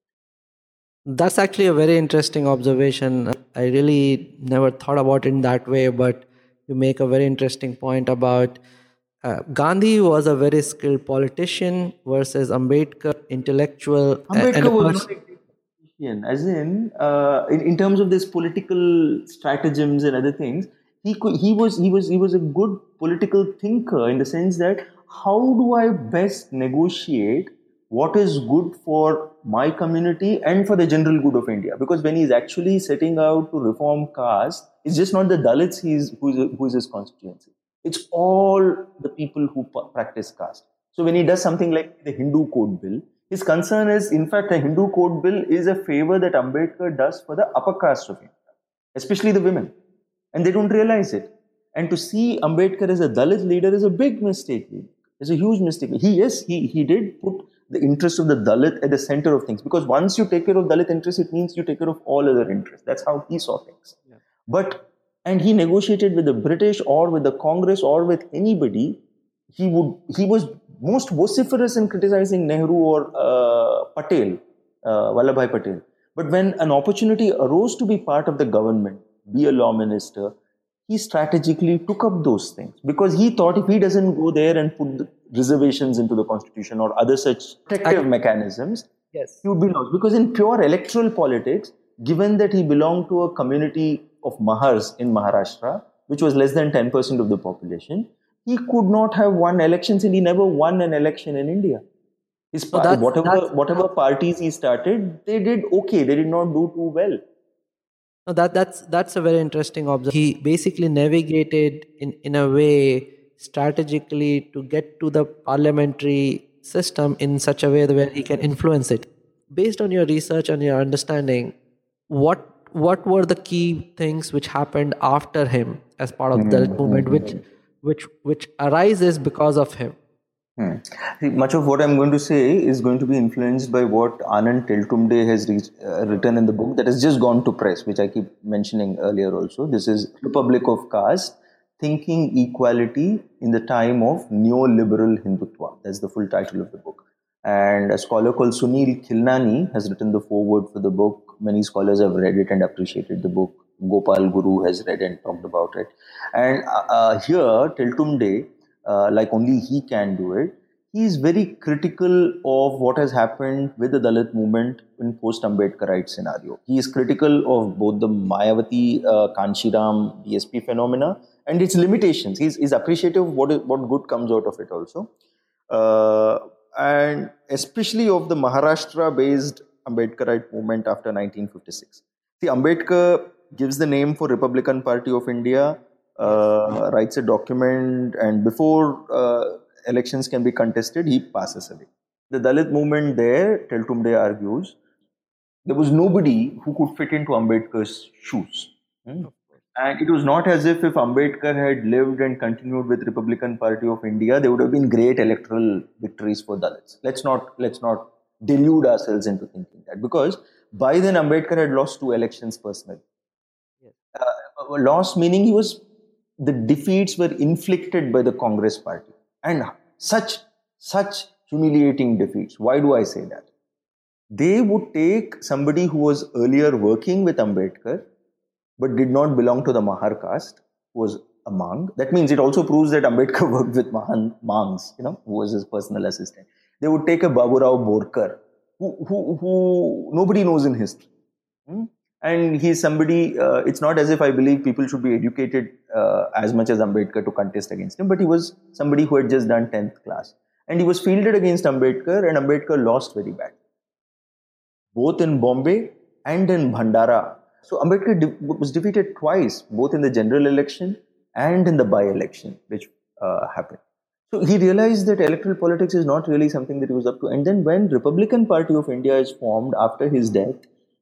That's actually a very interesting observation. I really never thought about it in that way, but you make a very interesting point about uh, Gandhi was a very skilled politician versus Ambedkar, intellectual. Ambedkar and was not a politician, as in, uh, in in terms of this political stratagems and other things. He could, he was he was he was a good political thinker in the sense that how do I best negotiate what is good for my community and for the general good of India? Because when he's actually setting out to reform caste, it's just not the Dalits he's, who, is, who is his constituency. It's all the people who practice caste. So when he does something like the Hindu Code Bill, his concern is, in fact, the Hindu Code Bill is a favor that Ambedkar does for the upper caste of India, especially the women. And they don't realize it. And to see Ambedkar as a Dalit leader is a big mistake. It's a huge mistake. He, yes, he, he did put the interest of the Dalit at the center of things. Because once you take care of Dalit interests, it means you take care of all other interests. That's how he saw things. Yeah. But, and he negotiated with the British or with the Congress or with anybody. He would, he was most vociferous in criticizing Nehru or uh, Patel, uh, Vallabhbhai Patel. But when an opportunity arose to be part of the government, be a law minister, he strategically took up those things because he thought if he doesn't go there and put the reservations into the constitution or other such protective I, mechanisms, yes. he would be lost. Because in pure electoral politics, given that he belonged to a community of Mahars in Maharashtra, which was less than ten percent of the population, he could not have won elections and he never won an election in India. His so that's, whatever, that's, whatever parties he started, they did okay. They did not do too well. No, that that's that's a very interesting observation. He basically navigated in, in a way strategically to get to the parliamentary system in such a way where he can influence it. Based on your research and your understanding, what what were the key things which happened after him as part of the Dalit movement, which which which arises because of him? Hmm. See, much of what I'm going to say is going to be influenced by what Anand Teltumde has re- uh, written in the book that has just gone to press, which I keep mentioning earlier also. This is Republic of Caste, Thinking Equality in the Time of Neoliberal Hindutva. That's the full title of the book. And a scholar called Sunil Khilnani has written the foreword for the book. Many scholars have read it and appreciated the book. Gopal Guru has read and talked about it. And uh, uh, here, Teltumde, Uh, like only he can do it, he is very critical of what has happened with the Dalit movement in post-Ambedkarite scenario. He is critical of both the Mayawati, uh, Kanshiram, D S P phenomena and its limitations. He's, he's appreciative of what, is, what good comes out of it also. Uh, and especially of the Maharashtra-based Ambedkarite movement after nineteen fifty-six. See, Ambedkar gives the name for Republican Party of India, Uh, writes a document, and before uh, elections can be contested, he passes away. The Dalit movement there, Teltumde argues, there was nobody who could fit into Ambedkar's shoes. Hmm? And it was not as if if Ambedkar had lived and continued with Republican Party of India, there would have been great electoral victories for Dalits. Let's not let's not delude ourselves into thinking that, because by then Ambedkar had lost two elections personally. Uh, lost meaning he was the defeats were inflicted by the Congress party, and such such humiliating defeats. Why do I say that? They would take somebody who was earlier working with Ambedkar but did not belong to the Mahar caste, who was a Mang. That means it also proves that Ambedkar worked with Mahan Mangs, you know, who was his personal assistant. They would take a Baburao Borkar, who, who, who nobody knows in history. Hmm? And he's somebody, uh, it's not as if I believe people should be educated uh, as much as Ambedkar to contest against him, but he was somebody who had just done tenth class. And he was fielded against Ambedkar, and Ambedkar lost very badly, both in Bombay and in Bhandara. So Ambedkar de- was defeated twice, both in the general election and in the by-election, which uh, happened. So he realized that electoral politics is not really something that he was up to. And then when Republican Party of India is formed after his death,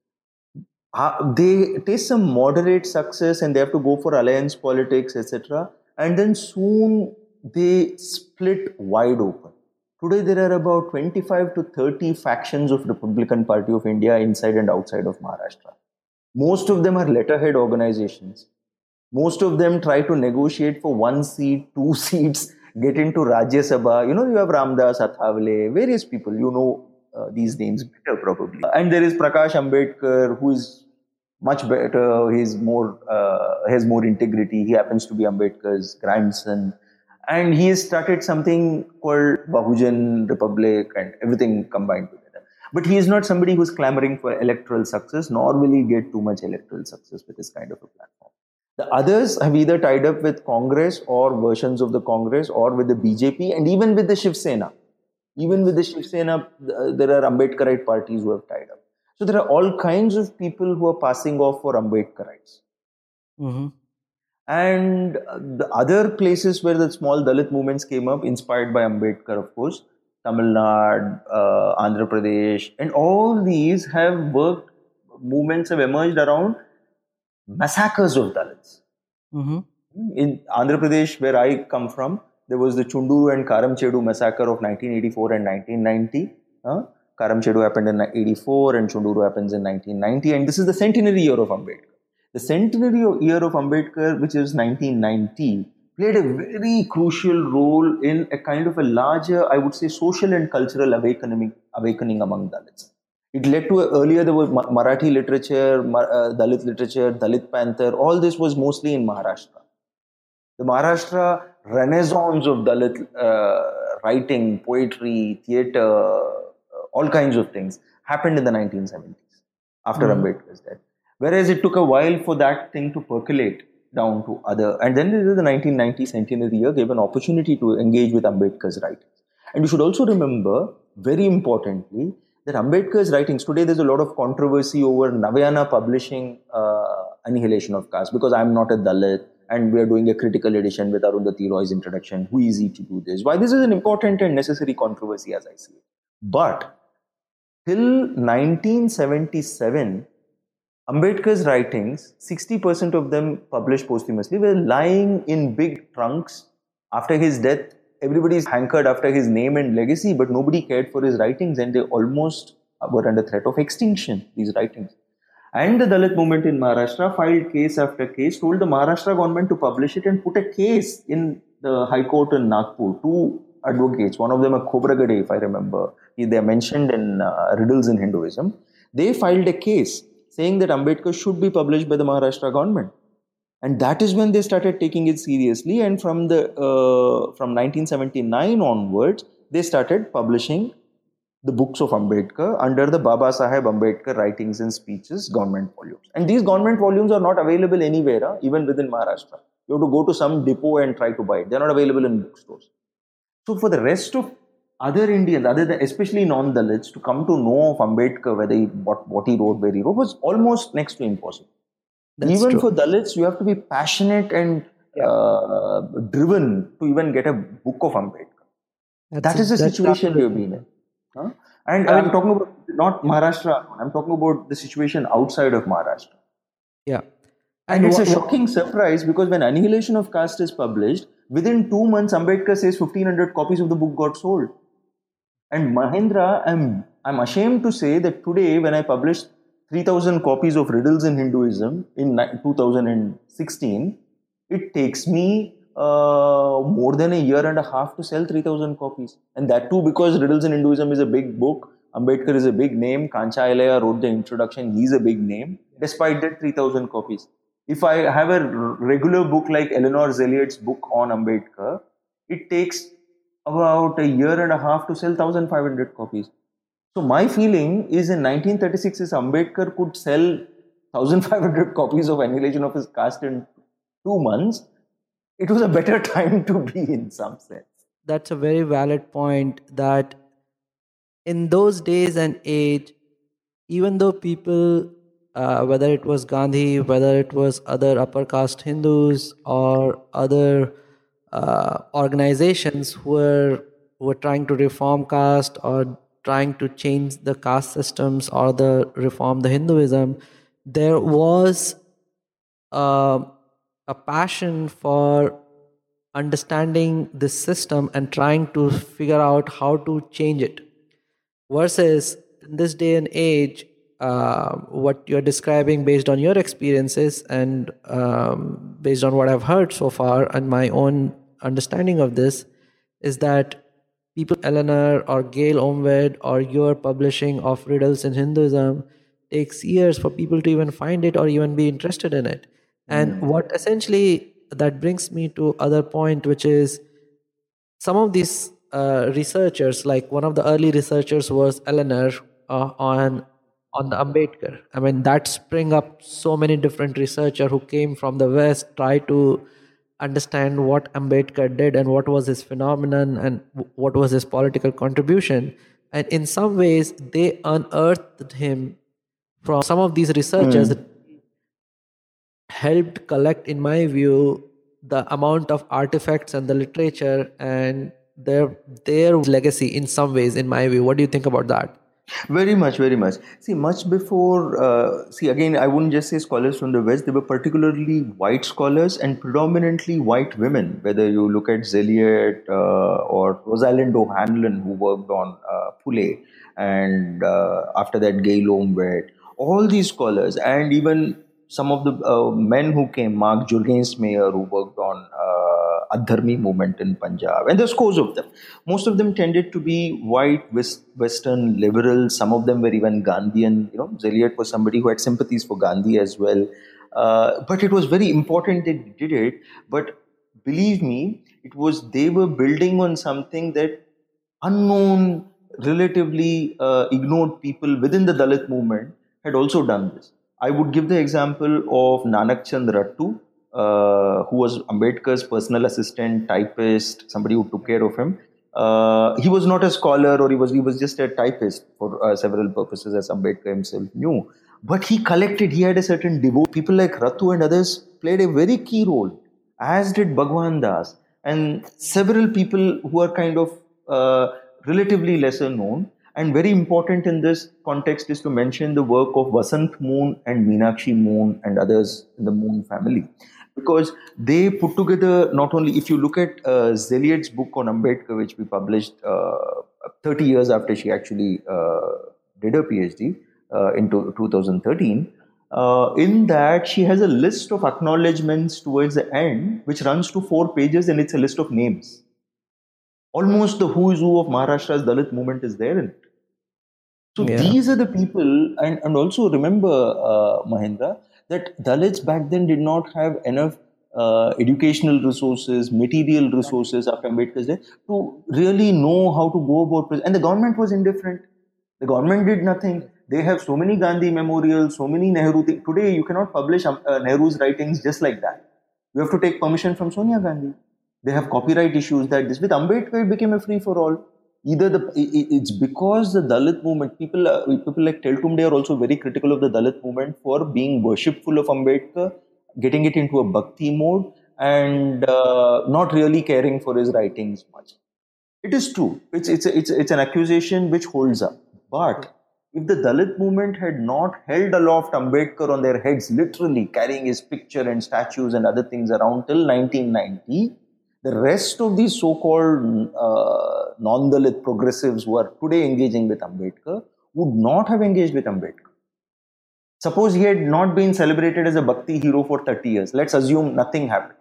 Uh, they taste some moderate success and they have to go for alliance politics, et cetera. And then soon they split wide open. Today there are about twenty-five to thirty factions of Republican Party of India inside and outside of Maharashtra. Most of them are letterhead organizations. Most of them try to negotiate for one seat, two seats, get into Rajya Sabha. You know, you have Ramdas, Athawale, various people, you know, Uh, these names better probably. And there is Prakash Ambedkar, who is much better. He's more, uh, has more integrity. He happens to be Ambedkar's grandson. And he has started something called Bahujan Republic and everything combined together. But he is not somebody who's clamoring for electoral success, nor will he get too much electoral success with this kind of a platform. The others have either tied up with Congress or versions of the Congress or with the B J P and even with the Shiv Sena. Even with the Shiv Sena, there are Ambedkarite parties who have tied up. So there are all kinds of people who are passing off for Ambedkarites. Mm-hmm. And the other places where the small Dalit movements came up, inspired by Ambedkar, of course, Tamil Nadu, uh, Andhra Pradesh, and all these have worked, movements have emerged around massacres of Dalits. Mm-hmm. In Andhra Pradesh, where I come from, there was the Chunduru and Karamchedu massacre of nineteen eighty-four and nineteen ninety. Uh, Karamchedu happened in eighty-four and Chunduru happens in nineteen ninety. And this is the centenary year of Ambedkar. The centenary year of Ambedkar, which is nineteen ninety, played a very crucial role in a kind of a larger, I would say, social and cultural awakening, awakening among Dalits. It led to, a, earlier there was Marathi literature, uh, Dalit literature, Dalit Panther. All this was mostly in Maharashtra. The Maharashtra renaissance of Dalit uh, writing, poetry, theatre, uh, all kinds of things happened in the nineteen seventies after mm-hmm. Ambedkar's death. Whereas it took a while for that thing to percolate down to other. And then the nineteen ninety centenary year gave an opportunity to engage with Ambedkar's writings. And you should also remember, very importantly, that Ambedkar's writings, today there's a lot of controversy over Navyana publishing uh, annihilation of caste, because I'm not a Dalit and we are doing a critical edition with Arundhati Roy's introduction. Who is he to do this? Why this is an important and necessary controversy as I see it. But till nineteen seventy-seven, Ambedkar's writings, sixty percent of them published posthumously, were lying in big trunks. After his death, everybody's hankered after his name and legacy, but nobody cared for his writings, and they almost were under threat of extinction, these writings. And the Dalit movement in Maharashtra filed case after case, told the Maharashtra government to publish it, and put a case in the High Court in Nagpur. Two advocates, one of them a Khobragade, if I remember, they are mentioned in uh, Riddles in Hinduism. They filed a case saying that Ambedkar should be published by the Maharashtra government. And that is when they started taking it seriously. And from the uh, from nineteen seventy-nine onwards, they started publishing the books of Ambedkar under the Baba Saheb Ambedkar Writings and Speeches government volumes. And these government volumes are not available anywhere, uh, even within Maharashtra. You have to go to some depot and try to buy it. They are not available in bookstores. So for the rest of other Indians, other than especially non-Dalits, to come to know of Ambedkar, whether he, what, what he wrote, where he wrote, was almost next to impossible. That's even true. For Dalits, you have to be passionate and yeah. uh, driven to even get a book of Ambedkar. That's that is the situation we have been in. Huh? And I mean, I'm talking about not Maharashtra, I'm talking about the situation outside of Maharashtra. Yeah. And, and it's what, a shocking surprise, because when Annihilation of Caste is published, within two months, Ambedkar says fifteen hundred copies of the book got sold. And Mahendra, I'm, I'm ashamed to say that today, when I published three thousand copies of Riddles in Hinduism in two thousand sixteen, it takes me uh, more than a year and a half to sell three thousand copies. And that too because Riddles in Hinduism is a big book. Ambedkar is a big name. Kancha Ilaiah wrote the introduction. He's a big name. Despite that, three thousand copies. If I have a regular book like Eleanor Zeliot's book on Ambedkar, it takes about a year and a half to sell one thousand five hundred copies. So my feeling is in nineteen thirty-six, if Ambedkar could sell one thousand five hundred copies of Annihilation of his Caste in two months, it was a better time to be in some sense. That's a very valid point, that in those days and age, even though people, uh, whether it was Gandhi, whether it was other upper caste Hindus or other uh, organizations who were, who were trying to reform caste or trying to change the caste systems or the reform the Hinduism, there was uh, a passion for understanding this system and trying to figure out how to change it. Versus in this day and age, uh, what you're describing based on your experiences and um, based on what I've heard so far and my own understanding of this, is that people, Eleanor or Gail Omved or your publishing of Riddles in Hinduism, takes years for people to even find it or even be interested in it. And mm. what essentially that brings me to other point, which is some of these uh, researchers, like one of the early researchers was Eleanor uh, on on the Ambedkar. I mean, that spring up so many different researchers who came from the West, try to understand what Ambedkar did and what was his phenomenon and what was his political contribution. And in some ways, they unearthed him from some of these researchers mm. that helped collect, in my view, the amount of artifacts and the literature and their their legacy in some ways, in my view. What do you think about that? Very much, very much. See, much before, uh, see, again, I wouldn't just say scholars from the West, they were particularly white scholars and predominantly white women, whether you look at Zeliot uh, or Rosalind O'Hanlon, who worked on uh, Phule, and uh, after that, Gail Omved, all these scholars, and even some of the uh, men who came, Mark Jurgensmeyer, who worked on uh, Adharmi movement in Punjab, and there's scores of them. Most of them tended to be white, West, Western liberals. Some of them were even Gandhian. You know, Zeliot was somebody who had sympathies for Gandhi as well. Uh, but it was very important they did it. But believe me, it was they were building on something that unknown, relatively uh, ignored people within the Dalit movement had also done this. I would give the example of Nanak Chand Rattu, uh, who was Ambedkar's personal assistant, typist, somebody who took care of him. Uh, he was not a scholar, or he was he was just a typist for uh, several purposes, as Ambedkar himself knew. But he collected, he had a certain devote. People like Ratu and others played a very key role, as did Bhagwan Das, and several people who are kind of uh, relatively lesser known. And very important in this context is to mention the work of Vasant Moon and Meenakshi Moon and others in the Moon family. Because they put together, not only, if you look at uh, Zeliot's book on Ambedkar, which we published uh, thirty years after she actually uh, did her PhD uh, in two thousand thirteen, uh, in that she has a list of acknowledgements towards the end, which runs to four pages, and it's a list of names. Almost the who is who of Maharashtra's Dalit movement is there in it. So yeah. These are the people, and, and also remember, uh, Mahendra, that Dalits back then did not have enough uh, educational resources, material resources after Ambedkar's death to really know how to go about it. And the government was indifferent. The government did nothing. They have so many Gandhi memorials, so many Nehru things. Today, you cannot publish uh, Nehru's writings just like that. You have to take permission from Sonia Gandhi. They have copyright issues. That this with Ambedkar, it became a free for all. Either the it's because the Dalit movement, people uh, people like Teltumde are also very critical of the Dalit movement for being worshipful of Ambedkar, getting it into a bhakti mode, and uh, not really caring for his writings much. It is true. It's it's a, it's it's an accusation which holds up. But if the Dalit movement had not held aloft Ambedkar on their heads, literally carrying his picture and statues and other things around till nineteen ninety. The rest of these so-called uh, non-Dalit progressives who are today engaging with Ambedkar would not have engaged with Ambedkar. Suppose he had not been celebrated as a Bhakti hero for thirty years. Let's assume nothing happened.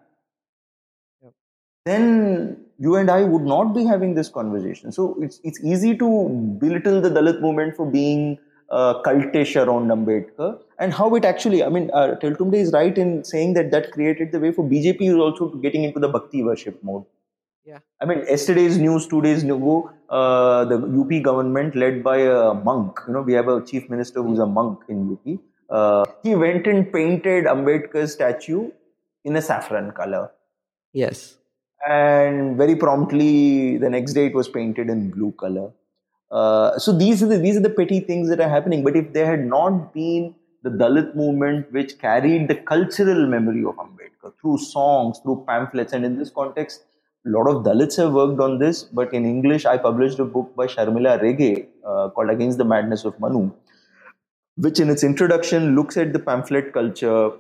Yep. Then you and I would not be having this conversation. So it's it's easy to belittle the Dalit movement for being uh, cultish around Ambedkar, and how it actually, I mean, uh, Teltumde is right in saying that that created the way for B J P also getting into the Bhakti worship mode. Yeah. I mean, yesterday's news, two days ago, uh, the U P government led by a monk, you know, we have a chief minister who's a monk in U P. Uh, he went and painted Ambedkar's statue in a saffron color. Yes. And very promptly, the next day it was painted in blue color. Uh, so these are the these are the petty things that are happening. But if there had not been the Dalit movement, which carried the cultural memory of Ambedkar through songs, through pamphlets, and in this context, a lot of Dalits have worked on this. But in English, I published a book by Sharmila Rege uh, called Against the Madness of Manu, which in its introduction looks at the pamphlet culture,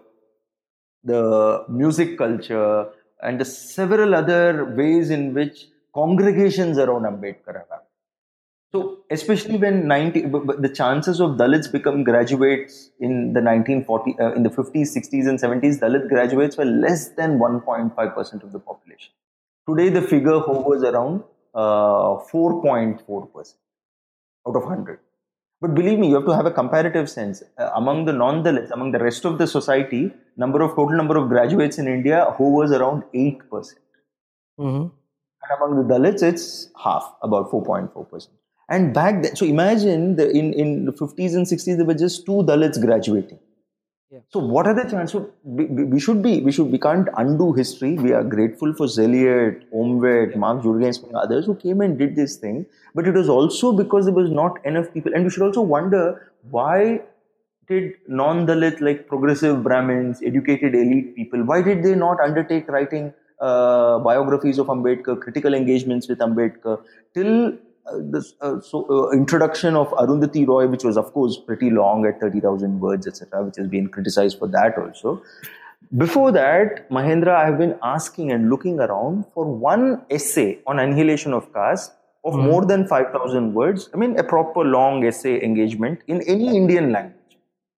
the music culture, and the several other ways in which congregations around Ambedkar have happened. So, especially when ninety, the chances of Dalits become graduates in the nineteen forty, uh, in the fifties, sixties, and seventies, Dalit graduates were less than one point five percent of the population. Today, the figure hovers around uh, four point four percent out of one hundred. But believe me, you have to have a comparative sense. Uh, among the non-Dalits, among the rest of the society, number of total number of graduates in India hovers around eight percent. Mm-hmm. And among the Dalits, it's half, about four point four percent. And back then, so imagine the, in, in the fifties and sixties, there were just two Dalits graduating. Yeah. So what are the chances? So we, we should be, we should, we can't undo history. We are grateful for Zeliot, Omvet, yeah. Mark Jurgens, and others who came and did this thing. But it was also because there was not enough people. And we should also wonder, why did non-Dalit, like progressive Brahmins, educated elite people, why did they not undertake writing uh, biographies of Ambedkar, critical engagements with Ambedkar, till Uh, this uh, so uh, introduction of Arundhati Roy, which was of course pretty long at thirty thousand words, et cetera, which has been criticized for that also. Before that, Mahendra, I have been asking and looking around for one essay on annihilation of caste of mm. more than five thousand words. I mean, a proper long essay engagement in any Indian language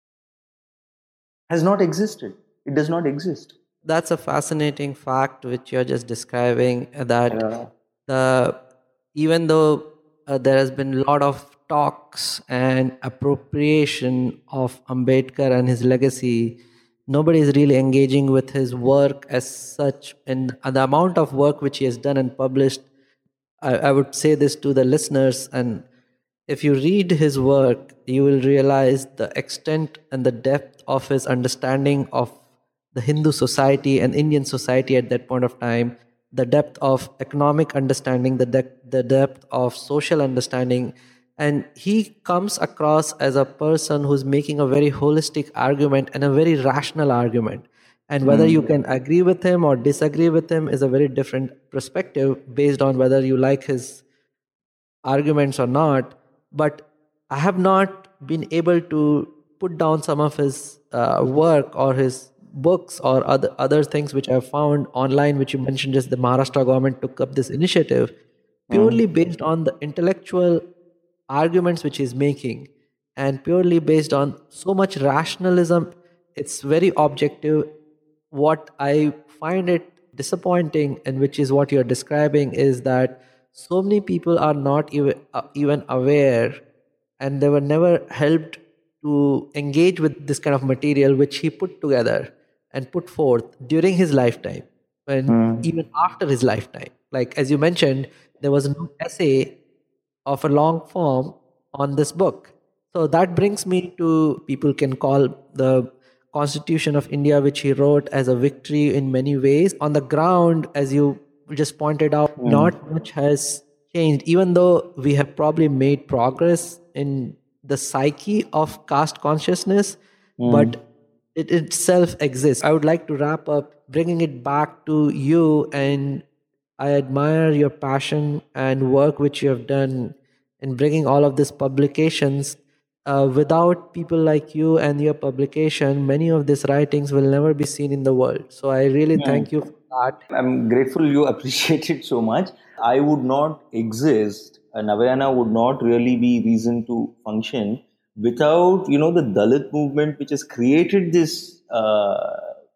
has not existed. It does not exist. That's a fascinating fact which you're just describing, that yeah. the even though Uh, there has been a lot of talks and appropriation of Ambedkar and his legacy, nobody is really engaging with his work as such. And the amount of work which he has done and published, I, I would say this to the listeners, and if you read his work, you will realize the extent and the depth of his understanding of the Hindu society and Indian society at that point of time, the depth of economic understanding, the, de- the depth of social understanding, And he comes across as a person who's making a very holistic argument and a very rational argument. And whether you can agree with him or disagree with him is a very different perspective based on whether you like his arguments or not. But I have not been able to put down some of his uh, work or his books or other other things which I've found online, which you mentioned, just the Maharashtra government took up this initiative purely mm. based on the intellectual arguments which he's making, and purely based on so much rationalism. It's very objective. What I find it disappointing, and which is what you're describing, is that so many people are not even, uh, even aware, and they were never helped to engage with this kind of material which he put together and put forth during his lifetime, and mm. even after his lifetime. Like, as you mentioned, there was no essay of a long form on this book. So that brings me to, people can call the Constitution of India, which he wrote, as a victory in many ways. On the ground, as you just pointed out, mm. not much has changed, even though we have probably made progress in the psyche of caste consciousness, mm. but it itself exists. I would like to wrap up bringing it back to you, and I admire your passion and work which you have done in bringing all of these publications. Uh, without people like you and your publication, many of these writings will never be seen in the world. So I really yeah. thank you for that. I'm grateful you appreciate it so much. I would not exist, uh, Navayana would not really be reason to function without, you know, the Dalit movement, which has created this, uh,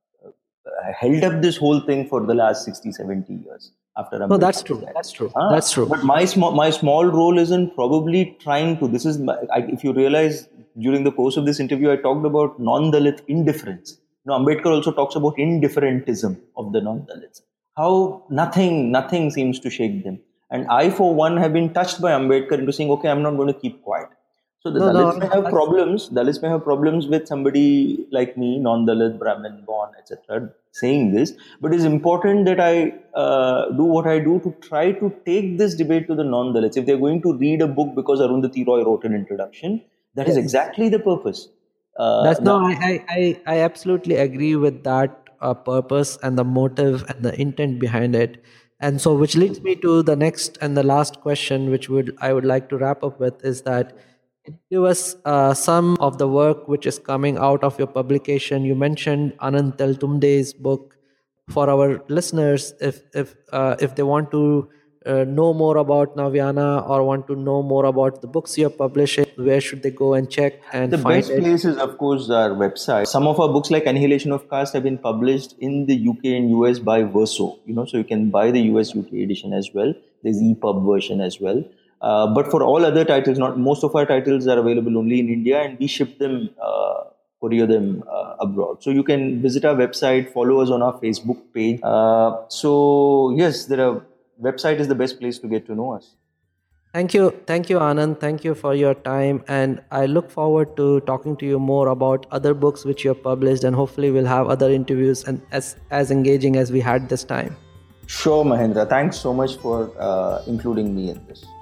held up this whole thing for the last sixty, seventy years. After no, that's true. Died. That's true. Ah, that's true. But my small my small role is in probably trying to. This is my, I, if you realize during the course of this interview, I talked about non-Dalit indifference. You know, Ambedkar also talks about indifferentism of the non-Dalits. How nothing nothing seems to shake them. And I, for one, have been touched by Ambedkar into saying, okay, I'm not going to keep quiet. So the no, Dalits no, may have problems. Dalits may have problems with somebody like me, non-Dalit, Brahmin, born, et cetera, saying this. But it's important that I uh, do what I do to try to take this debate to the non-Dalits. If they're going to read a book because Arundhati Roy wrote an introduction, that yes. is exactly the purpose. Uh, That's no, I, I, I absolutely agree with that uh, purpose and the motive and the intent behind it. And so, which leads me to the next and the last question, which would I would like to wrap up with, is that give us uh, some of the work which is coming out of your publication. You mentioned Anand Teltumde's book. For our listeners, if if uh, if they want to uh, know more about Navyana or want to know more about the books you're publishing, where should they go and check and the find best it? place is, of course, our website. Some of our books, like Annihilation of Caste, have been published in the U K and U S by Verso. You know, so you can buy the U S U K edition as well. There's E P U B version as well. Uh, but for all other titles, not most of our titles are available only in India, and we ship them, uh, courier them uh, abroad. So you can visit our website, follow us on our Facebook page. Uh, so yes, there are website is the best place to get to know us. Thank you, thank you, Anand. Thank you for your time, and I look forward to talking to you more about other books which you have published, and hopefully we'll have other interviews and as as engaging as we had this time. Sure, Mahendra. Thanks so much for uh, including me in this.